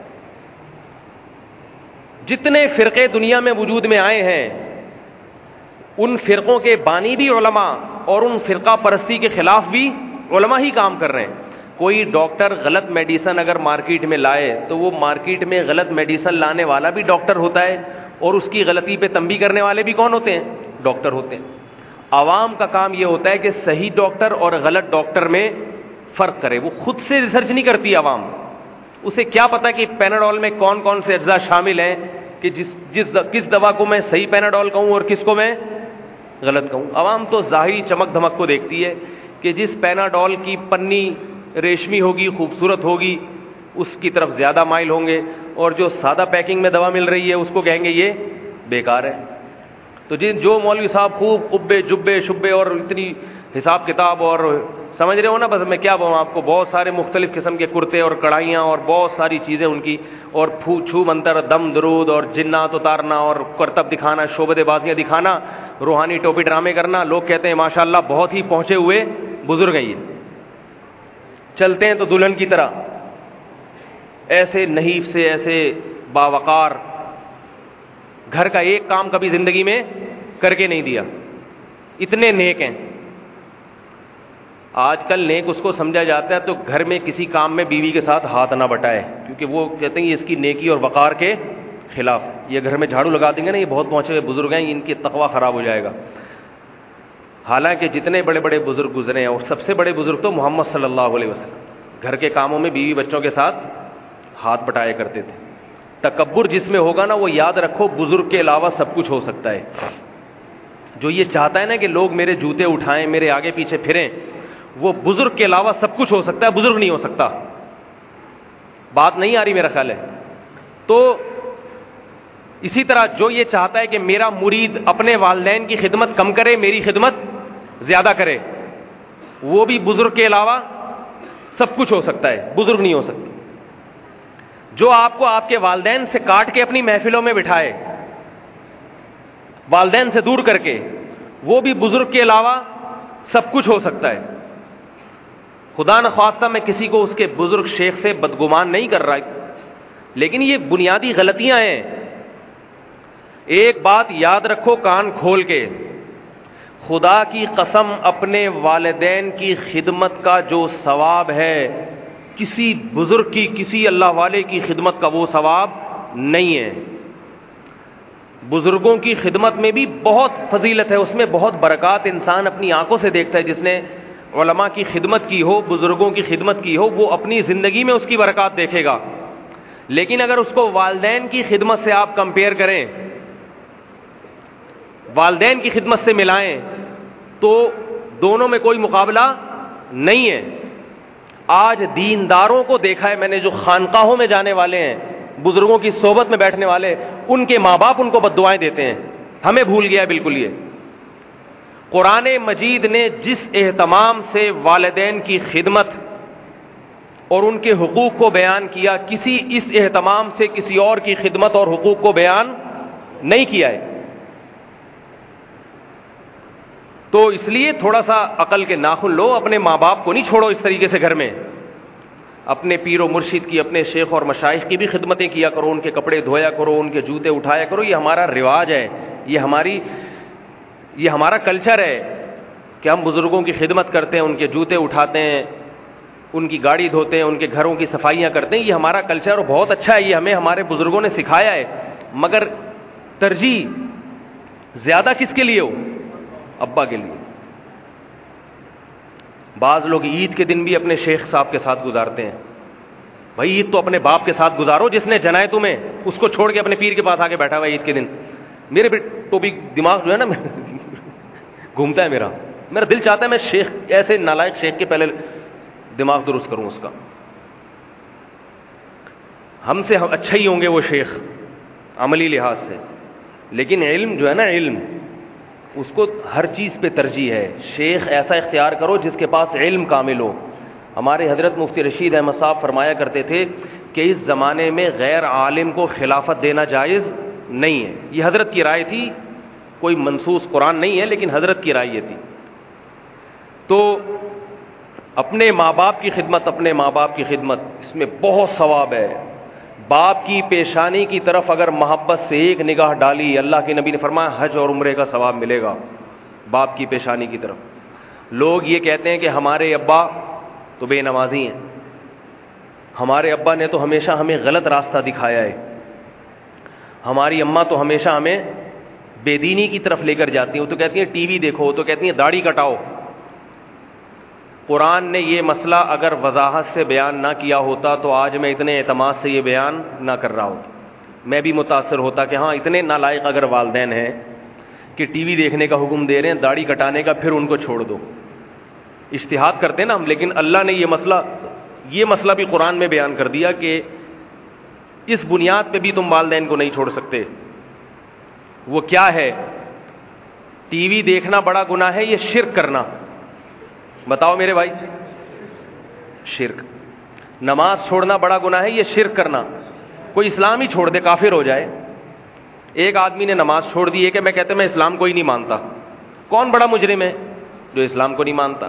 جتنے فرقے دنیا میں وجود میں آئے ہیں ان فرقوں کے بانی بھی علماء اور ان فرقہ پرستی کے خلاف بھی علماء ہی کام کر رہے ہیں. کوئی ڈاکٹر غلط میڈیسن اگر مارکیٹ میں لائے تو وہ مارکیٹ میں غلط میڈیسن لانے والا بھی ڈاکٹر ہوتا ہے اور اس کی غلطی پہ تنبیہ کرنے والے بھی کون ہوتے ہیں؟ ڈاکٹر ہوتے ہیں. عوام کا کام یہ ہوتا ہے کہ صحیح ڈاکٹر اور غلط ڈاکٹر میں فرق کرے. وہ خود سے ریسرچ نہیں کرتی عوام. اسے کیا پتا کہ پیناڈول میں کون کون سے اجزاء شامل ہیں کہ کس دوا کو میں صحیح پیناڈول کہوں اور کس کو میں غلط کہوں. عوام تو ظاہری چمک دھمک کو دیکھتی ہے کہ جس پیناڈول کی پنی ریشمی ہوگی، خوبصورت ہوگی، اس کی طرف زیادہ مائل ہوں گے، اور جو سادہ پیکنگ میں دوا مل رہی ہے اس کو کہیں گے یہ بیکار ہے. تو جو مولوی صاحب خوب قبے جبے شبے اور اتنی حساب کتاب اور سمجھ رہے ہو نا، بس میں کیا بولوں آپ کو، بہت سارے مختلف قسم کے کرتے اور کڑھائیاں اور بہت ساری چیزیں ان کی، اور چھو منتر، دم درود اور جنات اتارنا اور کرتب دکھانا، شعبدے بازیاں دکھانا، روحانی ٹوپی ڈرامے کرنا. لوگ کہتے ہیں ماشاءاللہ بہت ہی پہنچے ہوئے بزرگ ہیں یہ، چلتے ہیں تو دلہن کی طرح، ایسے نحیف سے، ایسے باوقار، گھر کا ایک کام کبھی زندگی میں کر کے نہیں دیا، اتنے نیک ہیں. آج کل نیک اس کو سمجھا جاتا ہے تو گھر میں کسی کام میں بیوی کے ساتھ ہاتھ نہ بٹائے، کیونکہ وہ کہتے ہیں یہ اس کی نیکی اور وقار کے خلاف. یہ گھر میں جھاڑو لگا دیں گے نا، یہ بہت پہنچے ہوئے بزرگ ہیں، ان کی تقوی خراب ہو جائے گا. حالانکہ جتنے بڑے بڑے بزرگ گزرے ہیں، اور سب سے بڑے بزرگ تو محمد صلی اللہ علیہ وسلم، گھر کے کاموں میں بیوی بچوں کے ساتھ ہاتھ بٹایا کرتے تھے. تکبر جس میں ہوگا نا، وہ یاد رکھو بزرگ کے علاوہ سب کچھ ہو سکتا ہے. جو یہ چاہتا ہے نا کہ لوگ میرے جوتے اٹھائیں، میرے آگے پیچھے پھریں، وہ بزرگ کے علاوہ سب کچھ ہو سکتا ہے، بزرگ نہیں ہو سکتا. بات نہیں آ رہی میرا خیال ہے. تو اسی طرح جو یہ چاہتا ہے کہ میرا مرید اپنے والدین کی خدمت کم کرے، میری خدمت زیادہ کرے، وہ بھی بزرگ کے علاوہ سب کچھ ہو سکتا ہے، بزرگ نہیں ہو سکتا. جو آپ کو آپ کے والدین سے کاٹ کے اپنی محفلوں میں بٹھائے، والدین سے دور کر کے، وہ بھی بزرگ کے علاوہ سب کچھ ہو سکتا ہے. خدا نخواستہ میں کسی کو اس کے بزرگ شیخ سے بدگمان نہیں کر رہا، لیکن یہ بنیادی غلطیاں ہیں. ایک بات یاد رکھو کان کھول کے، خدا کی قسم اپنے والدین کی خدمت کا جو ثواب ہے، کسی بزرگ کی، کسی اللہ والے کی خدمت کا وہ ثواب نہیں ہے. بزرگوں کی خدمت میں بھی بہت فضیلت ہے، اس میں بہت برکات انسان اپنی آنکھوں سے دیکھتا ہے. جس نے علماء کی خدمت کی ہو، بزرگوں کی خدمت کی ہو، وہ اپنی زندگی میں اس کی برکات دیکھے گا. لیکن اگر اس کو والدین کی خدمت سے آپ کمپیئر کریں، والدین کی خدمت سے ملائیں، تو دونوں میں کوئی مقابلہ نہیں ہے. آج دینداروں کو دیکھا ہے میں نے، جو خانقاہوں میں جانے والے ہیں، بزرگوں کی صحبت میں بیٹھنے والے، ان کے ماں باپ ان کو بددعائیں دیتے ہیں. ہمیں بھول گیا ہے بالکل یہ. قرآن مجید نے جس اہتمام سے والدین کی خدمت اور ان کے حقوق کو بیان کیا، کسی اس اہتمام سے کسی اور کی خدمت اور حقوق کو بیان نہیں کیا ہے. تو اس لیے تھوڑا سا عقل کے ناخن لو، اپنے ماں باپ کو نہیں چھوڑو اس طریقے سے گھر میں. اپنے پیر و مرشد کی، اپنے شیخ اور مشائخ کی بھی خدمتیں کیا کرو، ان کے کپڑے دھویا کرو، ان کے جوتے اٹھایا کرو. یہ ہمارا رواج ہے، یہ ہمارا کلچر ہے کہ ہم بزرگوں کی خدمت کرتے ہیں، ان کے جوتے اٹھاتے ہیں، ان کی گاڑی دھوتے ہیں، ان کے گھروں کی صفائیاں کرتے ہیں. یہ ہمارا کلچر اور بہت اچھا ہے، یہ ہمیں ہمارے بزرگوں نے سکھایا ہے. مگر ترجیح زیادہ کس کے لیے ہو؟ ابا کے لیے. بعض لوگ عید کے دن بھی اپنے شیخ صاحب کے ساتھ گزارتے ہیں. بھائی عید تو اپنے باپ کے ساتھ گزارو، جس نے جنائے تمہیں، اس کو چھوڑ کے اپنے پیر کے پاس آ کے بیٹھا ہوا ہے عید کے دن. میرے ٹوپی دماغ جو ہے نا گھومتا ہے میرا دل چاہتا ہے میں شیخ، ایسے نالائق شیخ کے پہلے دماغ درست کروں اس کا. ہم سے اچھا ہی ہوں گے وہ شیخ عملی لحاظ سے، لیکن علم جو ہے نا، علم اس کو ہر چیز پہ ترجیح ہے. شیخ ایسا اختیار کرو جس کے پاس علم کامل ہو. ہمارے حضرت مفتی رشید احمد صاحب فرمایا کرتے تھے کہ اس زمانے میں غیر عالم کو خلافت دینا جائز نہیں ہے. یہ حضرت کی رائے تھی، کوئی منصوص قرآن نہیں ہے، لیکن حضرت کی رائے یہ تھی. تو اپنے ماں باپ کی خدمت، اپنے ماں باپ کی خدمت، اس میں بہت ثواب ہے. باپ کی پیشانی کی طرف اگر محبت سے ایک نگاہ ڈالی، اللہ کے نبی نے فرمایا حج اور عمرے کا ثواب ملے گا باپ کی پیشانی کی طرف. لوگ یہ کہتے ہیں کہ ہمارے ابا تو بے نمازی ہیں، ہمارے ابا نے تو ہمیشہ ہمیں غلط راستہ دکھایا ہے، ہماری اماں تو ہمیشہ ہمیں بے دینی کی طرف لے کر جاتی ہیں. وہ تو کہتی ہیں ٹی وی دیکھو، وہ تو کہتی ہیں داڑھی کٹاؤ. قرآن نے یہ مسئلہ اگر وضاحت سے بیان نہ کیا ہوتا تو آج میں اتنے اعتماد سے یہ بیان نہ کر رہا ہوتا. میں بھی متاثر ہوتا کہ ہاں اتنے نالائق اگر والدین ہیں کہ ٹی وی دیکھنے کا حکم دے رہے ہیں، داڑھی کٹانے کا، پھر ان کو چھوڑ دو. اجتہاد کرتے ہیں نا ہم، لیکن اللہ نے یہ مسئلہ بھی قرآن میں بیان کر دیا کہ اس بنیاد پہ بھی تم والدین کو نہیں چھوڑ سکتے. وہ کیا ہے؟ ٹی وی دیکھنا بڑا گناہ ہے، یہ شرک کرنا. بتاؤ میرے بھائی، شرک. نماز چھوڑنا بڑا گناہ ہے، یہ شرک کرنا. کوئی اسلام ہی چھوڑ دے کافر ہو جائے. ایک آدمی نے نماز چھوڑ دی، کہ میں کہتے میں اسلام کو ہی نہیں مانتا. کون بڑا مجرم ہے جو اسلام کو نہیں مانتا؟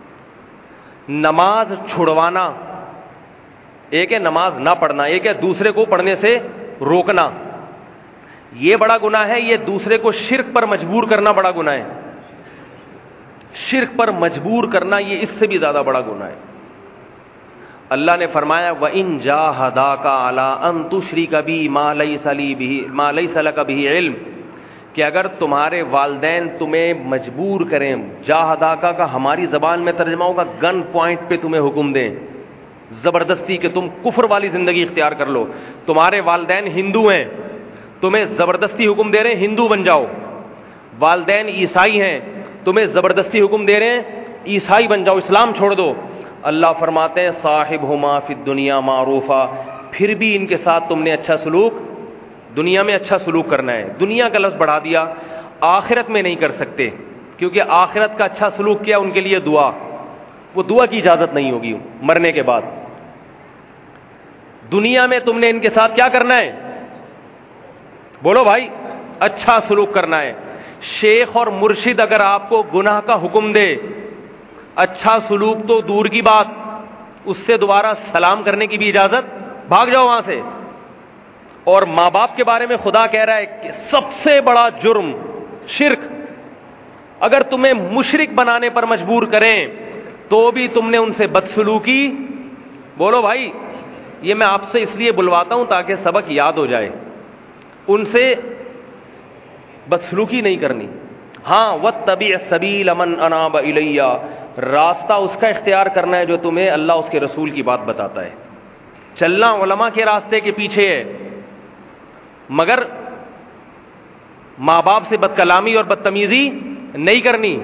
نماز چھڑوانا ایک ہے، نماز نہ پڑھنا ایک ہے، دوسرے کو پڑھنے سے روکنا یہ بڑا گناہ ہے. یہ دوسرے کو شرک پر مجبور کرنا بڑا گناہ ہے. شرک پر مجبور کرنا یہ اس سے بھی زیادہ بڑا گناہ ہے. اللہ نے فرمایا وَإِن جَاهَدَاكَ عَلَىٰ أَن تُشْرِكَ بِي مَا لَيْسَ لَكَ بِهِ علم، کہ اگر تمہارے والدین تمہیں مجبور کریں، جاہداکا کا ہماری زبان میں ترجمہ ہوگا گن پوائنٹ پہ تمہیں حکم دیں، زبردستی کہ تم کفر والی زندگی اختیار کر لو. تمہارے والدین ہندو ہیں، تمہیں زبردستی حکم دے رہے ہیں ہندو بن جاؤ. والدین عیسائی ہیں، تمہیں زبردستی حکم دے رہے ہیں عیسائی بن جاؤ، اسلام چھوڑ دو. اللہ فرماتے ہیں صاحبہما فی الدنیا معروفا، پھر بھی ان کے ساتھ تم نے اچھا سلوک، دنیا میں اچھا سلوک کرنا ہے. دنیا کا لفظ بڑھا دیا، آخرت میں نہیں کر سکتے، کیونکہ آخرت کا اچھا سلوک کیا ان کے لیے دعا، وہ دعا کی اجازت نہیں ہوگی مرنے کے بعد. دنیا میں تم نے ان کے ساتھ کیا کرنا ہے؟ بولو بھائی، اچھا سلوک کرنا ہے۔ شیخ اور مرشد اگر آپ کو گناہ کا حکم دے، اچھا سلوک تو دور کی بات، اس سے دوبارہ سلام کرنے کی بھی اجازت، بھاگ جاؤ وہاں سے۔ اور ماں باپ کے بارے میں خدا کہہ رہا ہے کہ سب سے بڑا جرم شرک، اگر تمہیں مشرک بنانے پر مجبور کریں تو بھی تم نے ان سے بدسلوکی، بولو بھائی، یہ میں آپ سے اس لیے بلواتا ہوں تاکہ سبق یاد ہو جائے، ان سے بدسلوکی نہیں کرنی۔ ہاں واتبع سبیل من اناب الی، راستہ اس کا اختیار کرنا ہے جو تمہیں اللہ اس کے رسول کی بات بتاتا ہے، چلنا علماء کے راستے کے پیچھے ہے، مگر ماں باپ سے بد کلامی اور بدتمیزی نہیں کرنی۔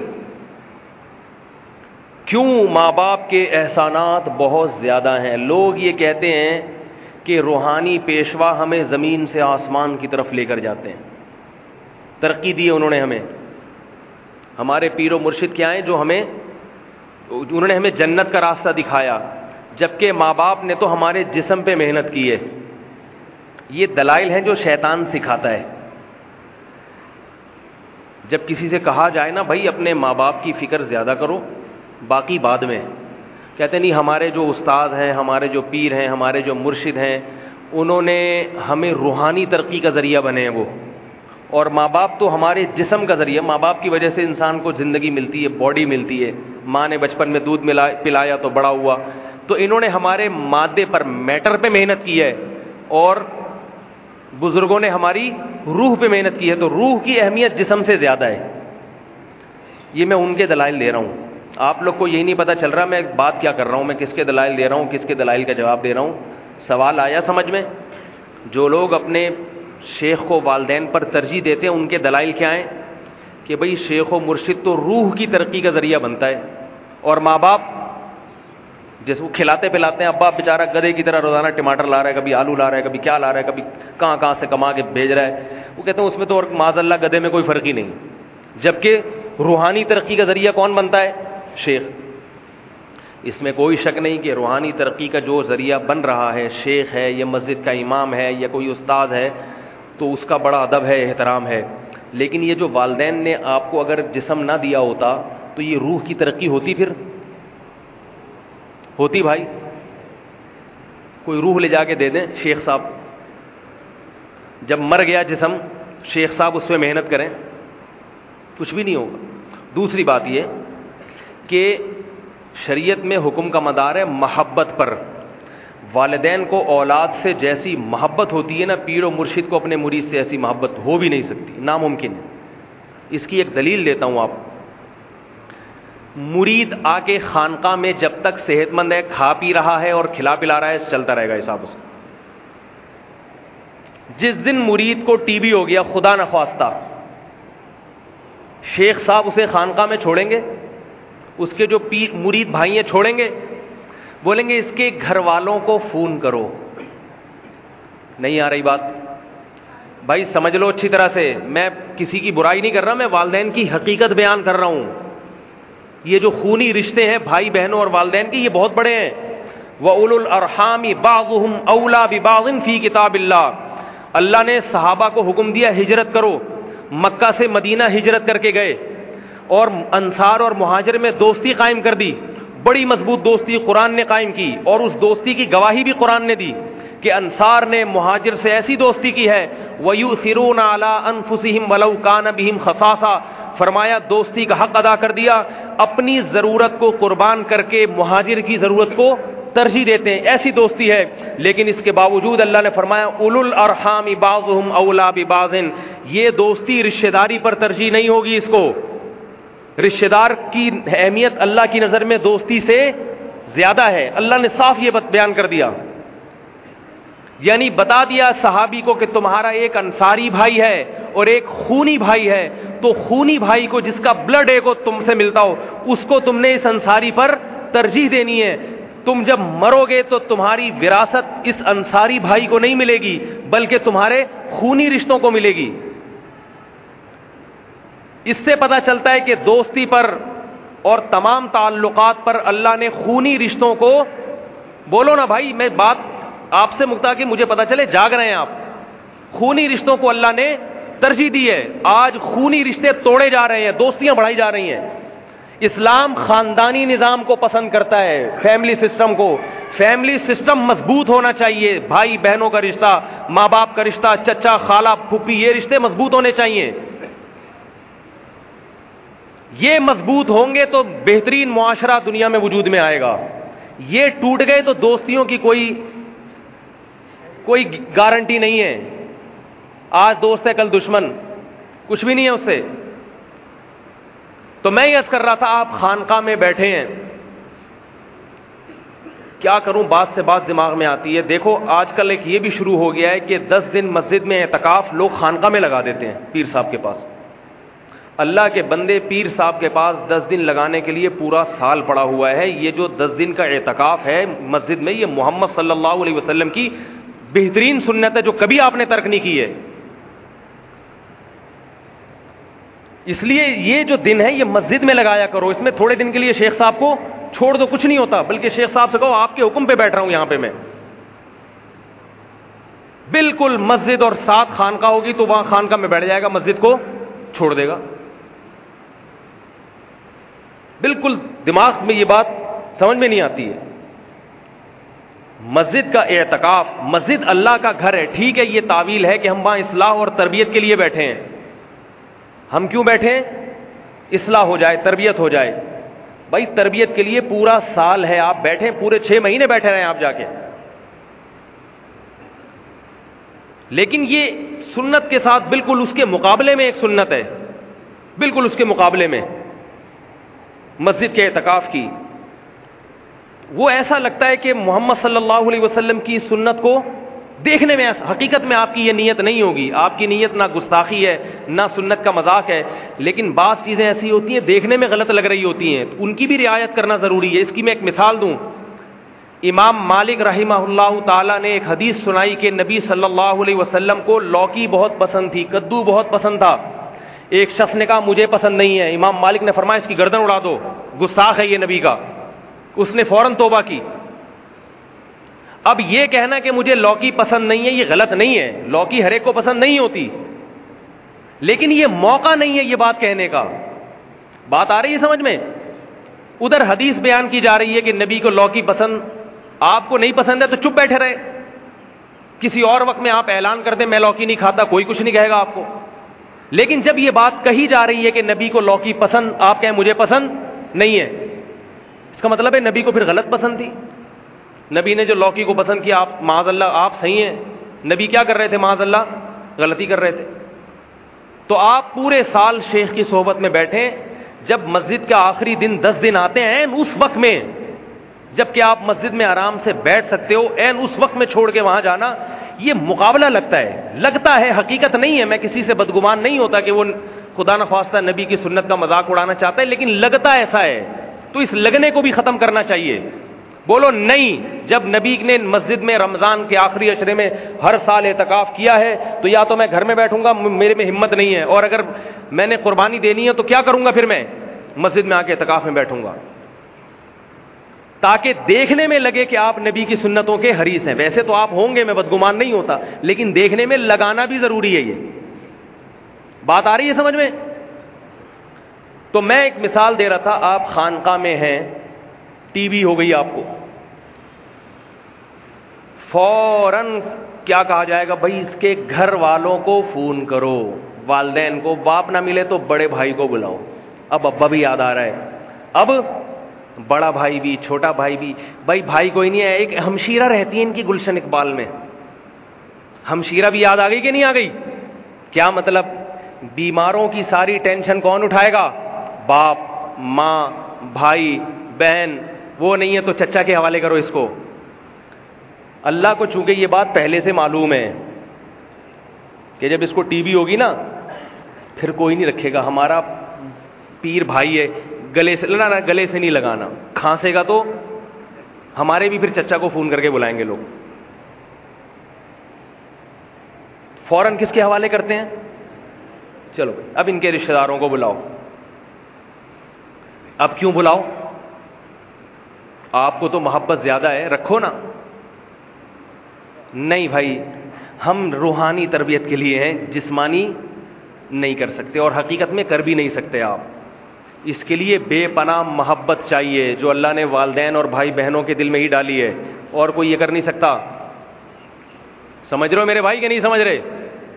کیوں؟ ماں باپ کے احسانات بہت زیادہ ہیں۔ لوگ یہ کہتے ہیں کہ روحانی پیشوا ہمیں زمین سے آسمان کی طرف لے کر جاتے ہیں، ترقی دی انہوں نے ہمیں۔ ہمارے پیر و مرشد کیا ہیں؟ انہوں نے ہمیں جنت کا راستہ دکھایا، جبکہ ماں باپ نے تو ہمارے جسم پہ محنت کی ہے۔ یہ دلائل ہیں جو شیطان سکھاتا ہے۔ جب کسی سے کہا جائے نا بھائی اپنے ماں باپ کی فکر زیادہ کرو، باقی بعد میں، کہتے نہیں ہمارے جو استاد ہیں، ہمارے جو پیر ہیں، ہمارے جو مرشد ہیں، انہوں نے ہمیں روحانی ترقی کا ذریعہ بنے ہیں وہ، اور ماں باپ تو ہمارے جسم کا ذریعہ۔ ماں باپ کی وجہ سے انسان کو زندگی ملتی ہے، باڈی ملتی ہے، ماں نے بچپن میں دودھ پلایا تو بڑا ہوا، تو انہوں نے ہمارے مادے پر، میٹر پہ محنت کی ہے، اور بزرگوں نے ہماری روح پہ محنت کی ہے، تو روح کی اہمیت جسم سے زیادہ ہے۔ یہ میں ان کے دلائل دے رہا ہوں، آپ لوگ کو یہی نہیں پتہ چل رہا میں بات کیا کر رہا ہوں، میں کس کے دلائل دے رہا ہوں، کس کے دلائل کا جواب دے رہا ہوں۔ سوال آیا سمجھ میں؟ جو لوگ اپنے شیخ کو والدین پر ترجیح دیتے ہیں ان کے دلائل کیا ہیں؟ کہ بھئی شیخ و مرشد تو روح کی ترقی کا ذریعہ بنتا ہے، اور ماں باپ جیسے وہ کھلاتے پلاتے ہیں، ابا بیچارہ گدھے کی طرح روزانہ ٹماٹر لا رہا ہے، کبھی آلو لا رہا ہے، کبھی کیا لا رہا ہے، کبھی کہاں سے کما کے بھیج رہا ہے، وہ کہتے ہیں اس میں تو اور معاذ اللہ گدھے میں کوئی فرق ہی نہیں، جبکہ روحانی ترقی کا ذریعہ کون بنتا ہے؟ شیخ۔ اس میں کوئی شک نہیں کہ روحانی ترقی کا جو ذریعہ بن رہا ہے شیخ ہے، یا مسجد کا امام ہے، یا کوئی استاد ہے، تو اس کا بڑا ادب ہے، احترام ہے، لیکن یہ جو والدین نے آپ کو اگر جسم نہ دیا ہوتا تو یہ روح کی ترقی ہوتی؟ پھر ہوتی بھائی؟ کوئی روح لے جا کے دے دیں شیخ صاحب، جب مر گیا جسم شیخ صاحب اس پہ محنت کریں، کچھ بھی نہیں ہوگا۔ دوسری بات یہ کہ شریعت میں حکم کا مدار ہے محبت پر۔ والدین کو اولاد سے جیسی محبت ہوتی ہے نا، پیر و مرشد کو اپنے مرید سے ایسی محبت ہو بھی نہیں سکتی، ناممکن ہے۔ اس کی ایک دلیل دیتا ہوں آپ۔ مرید آ کے خانقاہ میں جب تک صحت مند ہے، کھا پی رہا ہے اور کھلا پلا رہا ہے، چلتا رہے گا حساب اس۔ جس دن مرید کو ٹی بی ہو گیا خدا نخواستہ، شیخ صاحب اسے خانقاہ میں چھوڑیں گے؟ اس کے جو مرید بھائی ہیں چھوڑیں گے؟ بولیں گے اس کے گھر والوں کو فون کرو۔ نہیں آ رہی بات؟ بھائی سمجھ لو اچھی طرح سے، میں کسی کی برائی نہیں کر رہا، میں والدین کی حقیقت بیان کر رہا ہوں۔ یہ جو خونی رشتے ہیں بھائی بہنوں اور والدین کی، یہ بہت بڑے ہیں۔ وَأُولُو الْأَرْحَامِ بَعْضُهُمْ أَوْلَىٰ بِبَعْضٍ فِي كِتَابِ اللَّهِ۔ اللہ نے صحابہ کو حکم دیا ہجرت کرو، مکہ سے مدینہ ہجرت کر کے گئے، اور انصار اور مہاجر میں دوستی قائم کر دی، بڑی مضبوط دوستی قرآن نے قائم کی، اور اس دوستی کی گواہی بھی قرآن نے دی کہ انصار نے مہاجر سے ایسی دوستی کی ہے وَيُؤْثِرُونَ عَلَىٰ أَنفُسِهِمْ وَلَوْ كَانَ بِهِمْ خَصَاصَةٌ، فرمایا دوستی کا حق ادا کر دیا، اپنی ضرورت کو قربان کر کے مہاجر کی ضرورت کو ترجیح دیتے ہیں، ایسی دوستی ہے۔ لیکن اس کے باوجود اللہ نے فرمایا اولو الارحام بعضهم اولی ببعض، یہ دوستی رشتہ داری پر ترجیح نہیں ہوگی اس کو۔ رشتہ دار کی اہمیت اللہ کی نظر میں دوستی سے زیادہ ہے، اللہ نے صاف یہ بیان کر دیا، یعنی بتا دیا صحابی کو کہ تمہارا ایک انصاری بھائی ہے اور ایک خونی بھائی ہے، تو خونی بھائی کو جس کا بلڈ ایک تم سے ملتا ہو اس کو تم نے اس انصاری پر ترجیح دینی ہے۔ تم جب مرو گے تو تمہاری وراثت اس انصاری بھائی کو نہیں ملے گی بلکہ تمہارے خونی رشتوں کو ملے گی۔ اس سے پتہ چلتا ہے کہ دوستی پر اور تمام تعلقات پر اللہ نے خونی رشتوں کو، بولو نا بھائی، میں بات آپ سے مکتا کہ مجھے پتا چلے جاگ رہے ہیں آپ. خونی رشتوں کو اللہ نے ترجیح دی ہے. آج خونی رشتے توڑے جا رہے ہیں, دوستیاں بڑھائی جا رہی ہیں. اسلام خاندانی نظام کو پسند کرتا ہے, فیملی سسٹم کو. فیملی سسٹم مضبوط ہونا چاہیے, بھائی بہنوں کا رشتہ, ماں باپ کا رشتہ, چچا خالہ پھوپھی, یہ رشتے مضبوط ہونے چاہیے. یہ مضبوط ہوں گے تو بہترین معاشرہ دنیا میں وجود میں آئے گا. یہ ٹوٹ گئے تو دوستیوں کی کوئی گارنٹی نہیں ہے. آج دوست ہے کل دشمن, کچھ بھی نہیں ہے اس سے. تو میں یہ عرض کر رہا تھا, آپ خانقاہ میں بیٹھے ہیں, کیا کروں, بات سے بات دماغ میں آتی ہے. دیکھو آج کل ایک یہ بھی شروع ہو گیا ہے کہ 10 دن مسجد میں اعتکاف لوگ خانقاہ میں لگا دیتے ہیں, پیر صاحب کے پاس. اللہ کے بندے, پیر صاحب کے پاس 10 دن لگانے کے لیے پورا سال پڑا ہوا ہے. یہ جو 10 دن کا اعتکاف ہے مسجد میں, یہ محمد صلی اللہ علیہ وسلم کی بہترین سنت ہے جو کبھی آپ نے ترک نہیں کی ہے. اس لیے یہ جو دن ہے یہ مسجد میں لگایا کرو. اس میں تھوڑے دن کے لیے شیخ صاحب کو چھوڑ دو, کچھ نہیں ہوتا, بلکہ شیخ صاحب سے کہو آپ کے حکم پہ بیٹھ رہا ہوں یہاں پہ میں. بالکل مسجد اور ساتھ خانقاہ ہوگی تو وہاں خانقاہ میں بیٹھ جائے گا, مسجد کو چھوڑ دے گا. بالکل دماغ میں یہ بات سمجھ میں نہیں آتی ہے. مسجد کا اعتکاف, مسجد اللہ کا گھر ہے, ٹھیک ہے یہ تعویل ہے کہ ہم وہاں اصلاح اور تربیت کے لیے بیٹھے ہیں. ہم کیوں بیٹھے ہیں؟ اصلاح ہو جائے, تربیت ہو جائے. بھائی تربیت کے لیے پورا سال ہے, آپ بیٹھے, پورے 6 مہینے بیٹھے رہے آپ جا کے. لیکن یہ سنت کے ساتھ بالکل اس کے مقابلے میں ایک سنت ہے, بالکل اس کے مقابلے میں مسجد کے اعتکاف کی. وہ ایسا لگتا ہے کہ محمد صلی اللہ علیہ وسلم کی سنت کو دیکھنے میں, حقیقت میں آپ کی یہ نیت نہیں ہوگی. آپ کی نیت نہ گستاخی ہے نہ سنت کا مذاق ہے, لیکن بعض چیزیں ایسی ہوتی ہیں دیکھنے میں غلط لگ رہی ہوتی ہیں, ان کی بھی رعایت کرنا ضروری ہے. اس کی میں ایک مثال دوں. امام مالک رحمہ اللہ تعالیٰ نے ایک حدیث سنائی کہ نبی صلی اللہ علیہ وسلم کو لوکی بہت پسند تھی, کدو بہت پسند تھا. ایک شخص نے کہا مجھے پسند نہیں ہے. امام مالک نے فرمایا اس کی گردن اڑا دو, گستاخ ہے یہ نبی کا. اس نے فوراً توبہ کی. اب یہ کہنا کہ مجھے لوکی پسند نہیں ہے یہ غلط نہیں ہے, لوکی ہر ایک کو پسند نہیں ہوتی, لیکن یہ موقع نہیں ہے یہ بات کہنے کا. بات آ رہی ہے سمجھ میں؟ ادھر حدیث بیان کی جا رہی ہے کہ نبی کو لوکی پسند, آپ کو نہیں پسند ہے تو چپ بیٹھے رہے. کسی اور وقت میں آپ اعلان کر دیں میں لوکی نہیں کھاتا, کوئی کچھ نہیں کہے گا آپ کو. لیکن جب یہ بات کہی جا رہی ہے کہ نبی کو لوکی پسند, آپ کہیں مجھے پسند نہیں ہے, اس کا مطلب ہے نبی کو پھر غلط پسند تھی. نبی نے جو لوکی کو پسند کیا, آپ معاذ اللہ آپ صحیح ہیں, نبی کیا کر رہے تھے, معاذ اللہ غلطی کر رہے تھے. تو آپ پورے سال شیخ کی صحبت میں بیٹھیں, جب مسجد کا آخری دن 10 دن آتے ہیں اس وقت میں, جب کہ آپ مسجد میں آرام سے بیٹھ سکتے ہو, اس وقت میں چھوڑ کے وہاں جانا یہ مقابلہ لگتا ہے, حقیقت نہیں ہے. میں کسی سے بدگمان نہیں ہوتا کہ وہ خدا نخواستہ نبی کی سنت کا مذاق اڑانا چاہتا ہے, لیکن لگتا ایسا ہے. تو اس لگنے کو بھی ختم کرنا چاہیے. بولو نہیں, جب نبی نے مسجد میں رمضان کے آخری عشرے میں ہر سال اعتکاف کیا ہے تو یا تو میں گھر میں بیٹھوں گا, میرے میں ہمت نہیں ہے, اور اگر میں نے قربانی دینی ہے تو کیا کروں گا, پھر میں مسجد میں آ کے اعتکاف میں بیٹھوں گا, تاکہ دیکھنے میں لگے کہ آپ نبی کی سنتوں کے حریص ہیں. ویسے تو آپ ہوں گے, میں بدگمان نہیں ہوتا, لیکن دیکھنے میں لگانا بھی ضروری ہے. یہ بات آ رہی ہے سمجھ میں؟ تو میں ایک مثال دے رہا تھا, آپ خانقاہ میں ہیں, ٹی وی ہو گئی آپ کو, فوراً کیا کہا جائے گا, بھائی اس کے گھر والوں کو فون کرو, والدین کو, باپ نہ ملے تو بڑے بھائی کو بلاؤ. اب ابا بھی یاد آ رہا ہے, اب بڑا بھائی بھی, چھوٹا بھائی بھی. بھائی بھائی کوئی نہیں ہے, ایک ہمشیرہ رہتی ہے ان کی گلشن اقبال میں, ہمشیرہ بھی یاد آ گئی کہ نہیں آ گئی؟ کیا مطلب, بیماروں کی ساری ٹینشن کون اٹھائے گا, باپ, ماں, بھائی, بہن. وہ نہیں ہے تو چچا کے حوالے کرو اس کو. اللہ کو چونکہ یہ بات پہلے سے معلوم ہے کہ جب اس کو ٹی بی ہوگی نا پھر کوئی نہیں رکھے گا, ہمارا پیر بھائی ہے, گلے سے لگانا, گلے سے نہیں لگانا, کھانسے گا تو ہمارے بھی پھر چچا کو فون کر کے بلائیں گے لوگ. فوراً کس کے حوالے کرتے ہیں, چلو اب ان کے رشتہ داروں کو بلاؤ. اب کیوں بلاؤ, آپ کو تو محبت زیادہ ہے, رکھو نا. نہیں بھائی، ہم روحانی تربیت کے لیے ہیں، جسمانی نہیں کر سکتے، اور حقیقت میں کر بھی نہیں سکتے آپ. اس کے لیے بے پناہ محبت چاہیے جو اللہ نے والدین اور بھائی بہنوں کے دل میں ہی ڈالی ہے، اور کوئی یہ کر نہیں سکتا. سمجھ رہے ہو میرے بھائی کہ نہیں سمجھ رہے؟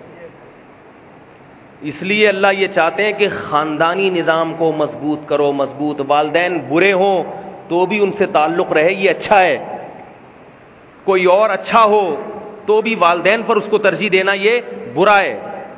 اس لیے اللہ یہ چاہتے ہیں کہ خاندانی نظام کو مضبوط کرو، مضبوط. والدین برے ہوں تو بھی ان سے تعلق رہے، یہ اچھا ہے. کوئی اور اچھا ہو تو بھی والدین پر اس کو ترجیح دینا یہ برا ہے.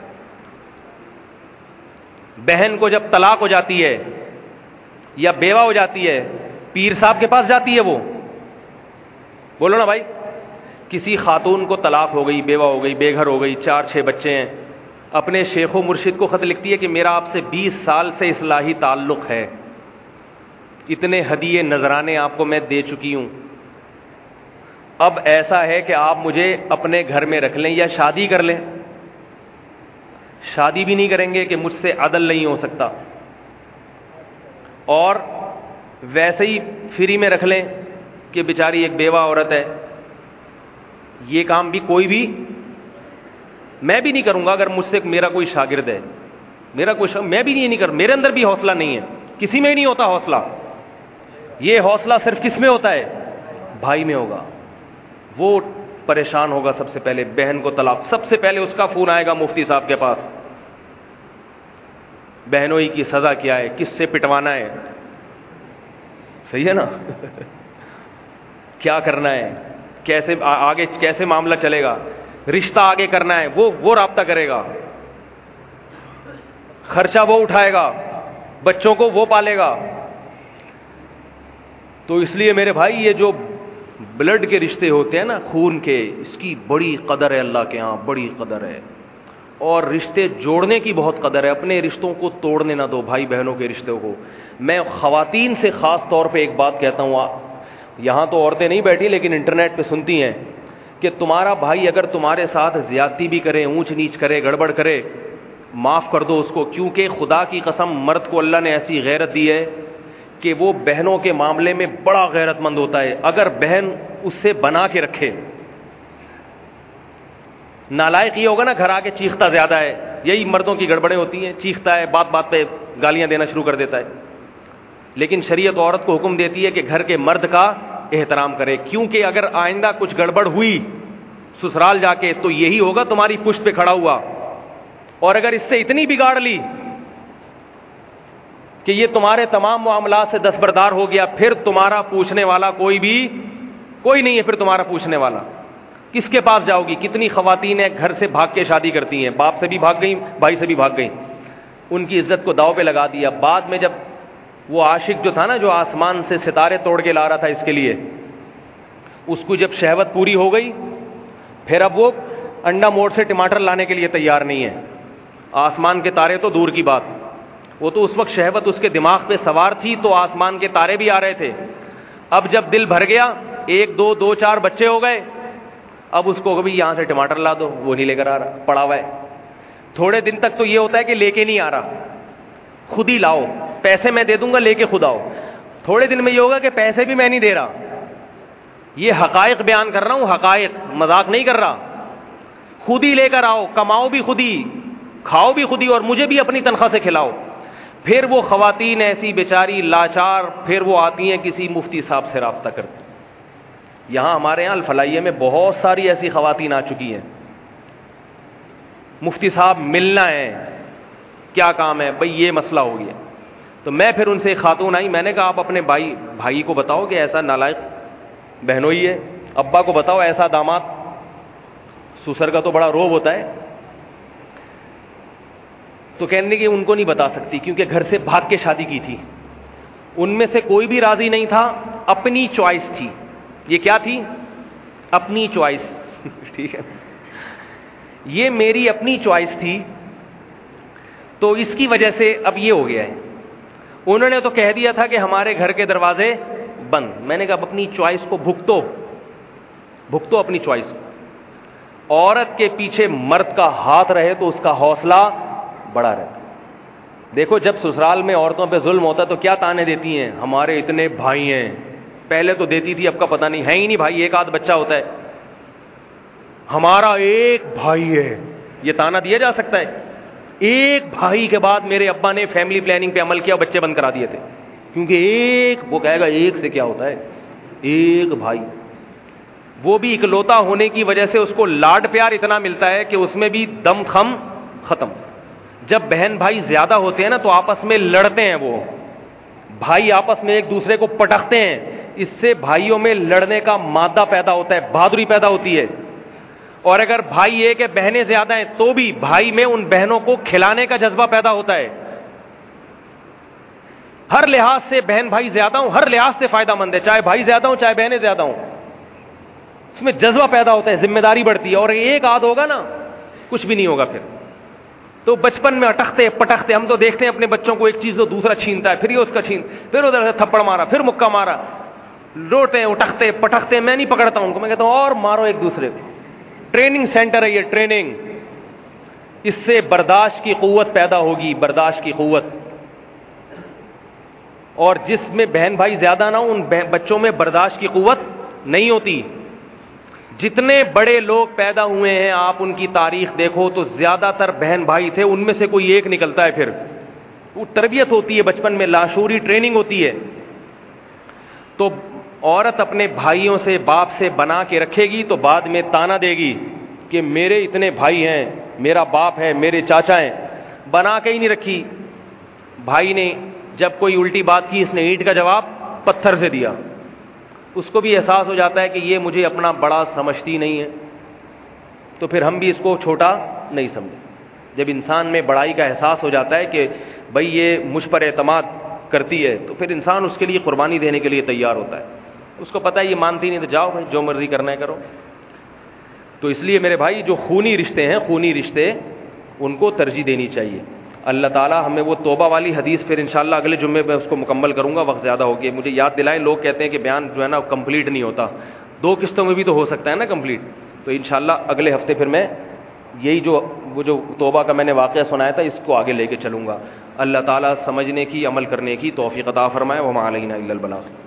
بہن کو جب طلاق ہو جاتی ہے یا بیوہ ہو جاتی ہے، پیر صاحب کے پاس جاتی ہے وہ. بولو نا بھائی. کسی خاتون کو طلاق ہو گئی، بیوہ ہو گئی، بے گھر ہو گئی، 4-6 بچے ہیں، اپنے شیخ و مرشد کو خط لکھتی ہے کہ میرا آپ سے 20 سال سے اصلاحی تعلق ہے، اتنے ہدیے نذرانے آپ کو میں دے چکی ہوں، اب ایسا ہے کہ آپ مجھے اپنے گھر میں رکھ لیں یا شادی کر لیں. شادی بھی نہیں کریں گے کہ مجھ سے عدل نہیں ہو سکتا، اور ویسے ہی فری میں رکھ لیں کہ بیچاری ایک بیوہ عورت ہے. یہ کام بھی کوئی بھی میں بھی نہیں کروں گا. اگر مجھ سے میرا کوئی شاگرد ہے، میرا کوئی میں بھی نہیں کر، میرے اندر بھی حوصلہ نہیں ہے، کسی میں نہیں ہوتا حوصلہ. یہ حوصلہ صرف کس میں ہوتا ہے؟ بھائی میں ہوگا. وہ پریشان ہوگا سب سے پہلے. بہن کو طلاق، سب سے پہلے اس کا فون آئے گا مفتی صاحب کے پاس، بہنوئی کی سزا کیا ہے، کس سے پٹوانا ہے. صحیح ہے نا؟ کیا کرنا ہے، کیسے آگے کیسے معاملہ چلے گا، رشتہ آگے کرنا ہے، وہ رابطہ کرے گا، خرچہ وہ اٹھائے گا، بچوں کو وہ پالے گا. تو اس لیے میرے بھائی یہ جو بلڈ کے رشتے ہوتے ہیں نا، خون کے، اس کی بڑی قدر ہے اللہ کے ہاں، بڑی قدر ہے. اور رشتے جوڑنے کی بہت قدر ہے. اپنے رشتوں کو توڑنے نہ دو، بھائی بہنوں کے رشتوں کو. میں خواتین سے خاص طور پہ ایک بات کہتا ہوں، یہاں تو عورتیں نہیں بیٹھی لیکن انٹرنیٹ پہ سنتی ہیں، کہ تمہارا بھائی اگر تمہارے ساتھ زیادتی بھی کرے، اونچ نیچ کرے، گڑبڑ کرے، معاف کر دو اس کو. کیونکہ خدا کی قسم مرد کو اللہ نے ایسی غیرت دی ہے کہ وہ بہنوں کے معاملے میں بڑا غیرت مند ہوتا ہے. اگر بہن اس سے بنا کے رکھے، نالائق یہ ہوگا نا گھر آ کے چیختا زیادہ ہے، یہی مردوں کی گڑبڑیں ہوتی ہیں، چیختا ہے، بات بات پہ گالیاں دینا شروع کر دیتا ہے. لیکن شریعت عورت کو حکم دیتی ہے کہ گھر کے مرد کا احترام کرے، کیونکہ اگر آئندہ کچھ گڑبڑ ہوئی سسرال جا کے تو یہی ہوگا تمہاری پشت پہ کھڑا ہوا. اور اگر اس سے اتنی بگاڑ لی کہ یہ تمہارے تمام معاملات سے دستبردار ہو گیا، پھر تمہارا پوچھنے والا کوئی نہیں ہے. پھر تمہارا پوچھنے والا کس کے پاس جاؤ گی؟ کتنی خواتین ہیں گھر سے بھاگ کے شادی کرتی ہیں، باپ سے بھی بھاگ گئیں، بھائی سے بھی بھاگ گئیں، ان کی عزت کو داؤ پہ لگا دیا. بعد میں جب وہ عاشق جو تھا نا، جو آسمان سے ستارے توڑ کے لا رہا تھا اس کے لیے، اس کو جب شہوت پوری ہو گئی، پھر اب وہ انڈا موڑ سے ٹماٹر لانے کے لیے تیار نہیں ہے. آسمان کے تارے تو دور کی بات، وہ تو اس وقت شہوت اس کے دماغ پہ سوار تھی تو آسمان کے تارے بھی آ رہے تھے. اب جب دل بھر گیا، 1 2 4 بچے ہو گئے، اب اس کو کبھی یہاں سے ٹماٹر لا دو، وہ نہیں لے کر آ رہا، پڑا ہوا ہے. تھوڑے دن تک تو یہ ہوتا ہے کہ لے کے نہیں آ رہا، خود ہی لاؤ، پیسے میں دے دوں گا، لے کے خود آؤ. تھوڑے دن میں یہ ہوگا کہ پیسے بھی میں نہیں دے رہا. یہ حقائق بیان کر رہا ہوں، حقائق، مذاق نہیں کر رہا. خود ہی لے کر آؤ، کماؤ بھی خود ہی، کھاؤ بھی خود ہی، اور مجھے بھی اپنی تنخواہ سے کھلاؤ. پھر وہ خواتین ایسی بیچاری لاچار، پھر وہ آتی ہیں کسی مفتی صاحب سے رابطہ کرتی. یہاں ہمارے یہاں الفلائیہ میں بہت ساری ایسی خواتین آ چکی ہیں، مفتی صاحب ملنا ہے، کیا کام ہے بھئی، یہ مسئلہ ہو گیا. تو میں پھر ان سے ایک خاتون آئی، میں نے کہا آپ اپنے بھائی کو بتاؤ کہ ایسا نالائق بہنوئی ہے، ابا کو بتاؤ ایسا داماد. سسر کا تو بڑا روب ہوتا ہے. تو کہنے کہ ان کو نہیں بتا سکتی کیونکہ گھر سے بھاگ کے شادی کی تھی، ان میں سے کوئی بھی راضی نہیں تھا، اپنی چوائس تھی. یہ کیا تھی؟ اپنی چوائس. ٹھیک ہے، یہ میری اپنی چوائس تھی، تو اس کی وجہ سے اب یہ ہو گیا ہے. انہوں نے تو کہہ دیا تھا کہ ہمارے گھر کے دروازے بند. میں نے کہا اپنی چوائس کو بھگتو اپنی چوائس. عورت کے پیچھے مرد کا ہاتھ رہے تو اس کا حوصلہ بڑا رہتا. دیکھو جب سسرال میں عورتوں پہ ظلم ہوتا تو کیا تانے دیتی ہیں، ہمارے اتنے بھائی ہیں. پہلے تو دیتی تھی، اب کا پتہ نہیں، ہے ہی نہیں بھائی، ایک آدھ بچہ ہوتا ہے. ہمارا ایک بھائی ہے، یہ تانا دیا جا سکتا ہے؟ ایک بھائی کے بعد میرے ابا نے فیملی پلاننگ پہ عمل کیا، بچے بند کرا دیے تھے، کیونکہ وہ کہے گا ایک سے کیا ہوتا ہے، ایک بھائی، وہ بھی اکلوتا ہونے کی وجہ سے اس کو لاڈ پیار اتنا ملتا ہے کہ اس میں بھی دم خم ختم۔ جب بہن بھائی زیادہ ہوتے ہیں نا تو آپس میں لڑتے ہیں، وہ بھائی آپس میں ایک دوسرے کو پٹکتے ہیں، اس سے بھائیوں میں لڑنے کا مادہ پیدا ہوتا ہے، بہادری پیدا ہوتی ہے۔ اور اگر بھائی ایک ہے بہنیں زیادہ ہیں تو بھی بھائی میں ان بہنوں کو کھلانے کا جذبہ پیدا ہوتا ہے۔ ہر لحاظ سے بہن بھائی زیادہ ہوں، ہر لحاظ سے فائدہ مند ہے، چاہے بھائی زیادہ ہوں چاہے بہنیں زیادہ ہوں، اس میں جذبہ پیدا ہوتا ہے، ذمہ داری بڑھتی ہے۔ اور ایک آدھ ہوگا نا کچھ بھی نہیں ہوگا پھر تو بچپن میں اٹکتے پٹکتے، ہم تو دیکھتے ہیں اپنے بچوں کو، ایک چیز تو دوسرا چھینتا ہے، پھر یہ اس کا چھین، پھر ادھر سے تھپڑ مارا، پھر مکہ مارا، روتے ہیں اٹکتے پٹکتے، میں نہیں پکڑتا ہوں ان کو، میں کہتا ہوں اور مارو ایک دوسرے کو۔ ٹریننگ سینٹر ہے یہ، ٹریننگ، اس سے برداشت کی قوت پیدا ہوگی، برداشت کی قوت۔ اور جس میں بہن بھائی زیادہ نہ ہو ان بچوں میں برداشت کی قوت نہیں ہوتی۔ جتنے بڑے لوگ پیدا ہوئے ہیں آپ ان کی تاریخ دیکھو تو زیادہ تر بہن بھائی تھے، ان میں سے کوئی ایک نکلتا ہے، پھر وہ تربیت ہوتی ہے بچپن میں، لاشعوری ٹریننگ ہوتی ہے۔ تو عورت اپنے بھائیوں سے باپ سے بنا کے رکھے گی تو بعد میں تانا دے گی کہ میرے اتنے بھائی ہیں، میرا باپ ہے، میرے چاچا ہیں، بنا کے ہی نہیں رکھی۔ بھائی نے جب کوئی الٹی بات کی اس نے اینٹ کا جواب پتھر سے دیا، اس کو بھی احساس ہو جاتا ہے کہ یہ مجھے اپنا بڑا سمجھتی نہیں ہے، تو پھر ہم بھی اس کو چھوٹا نہیں سمجھیں۔ جب انسان میں بڑائی کا احساس ہو جاتا ہے کہ بھئی یہ مجھ پر اعتماد کرتی ہے تو پھر انسان اس کے لیے قربانی دینے کے لیے تیار ہوتا ہے۔ اس کو پتہ ہے یہ مانتی نہیں تو جاؤ بھائی جو مرضی کرنا ہے کرو۔ تو اس لیے میرے بھائی جو خونی رشتے ہیں، خونی رشتے ان کو ترجیح دینی چاہیے۔ اللہ تعالیٰ ہمیں وہ توبہ والی حدیث پھر انشاءاللہ اگلے جمعے میں اس کو مکمل کروں گا، وقت زیادہ ہو گیا، مجھے یاد دلائیں۔ لوگ کہتے ہیں کہ بیان جو ہے نا کمپلیٹ نہیں ہوتا، 2 قسطوں میں بھی تو ہو سکتا ہے نا کمپلیٹ، تو انشاءاللہ اگلے ہفتے پھر میں یہی وہ جو توبہ کا میں نے واقعہ سنایا تھا اس کو آگے لے کے چلوں گا۔ اللہ تعالیٰ سمجھنے کی، عمل کرنے کی توفیق عطا فرمائے۔ وما علینا الا البلاغ۔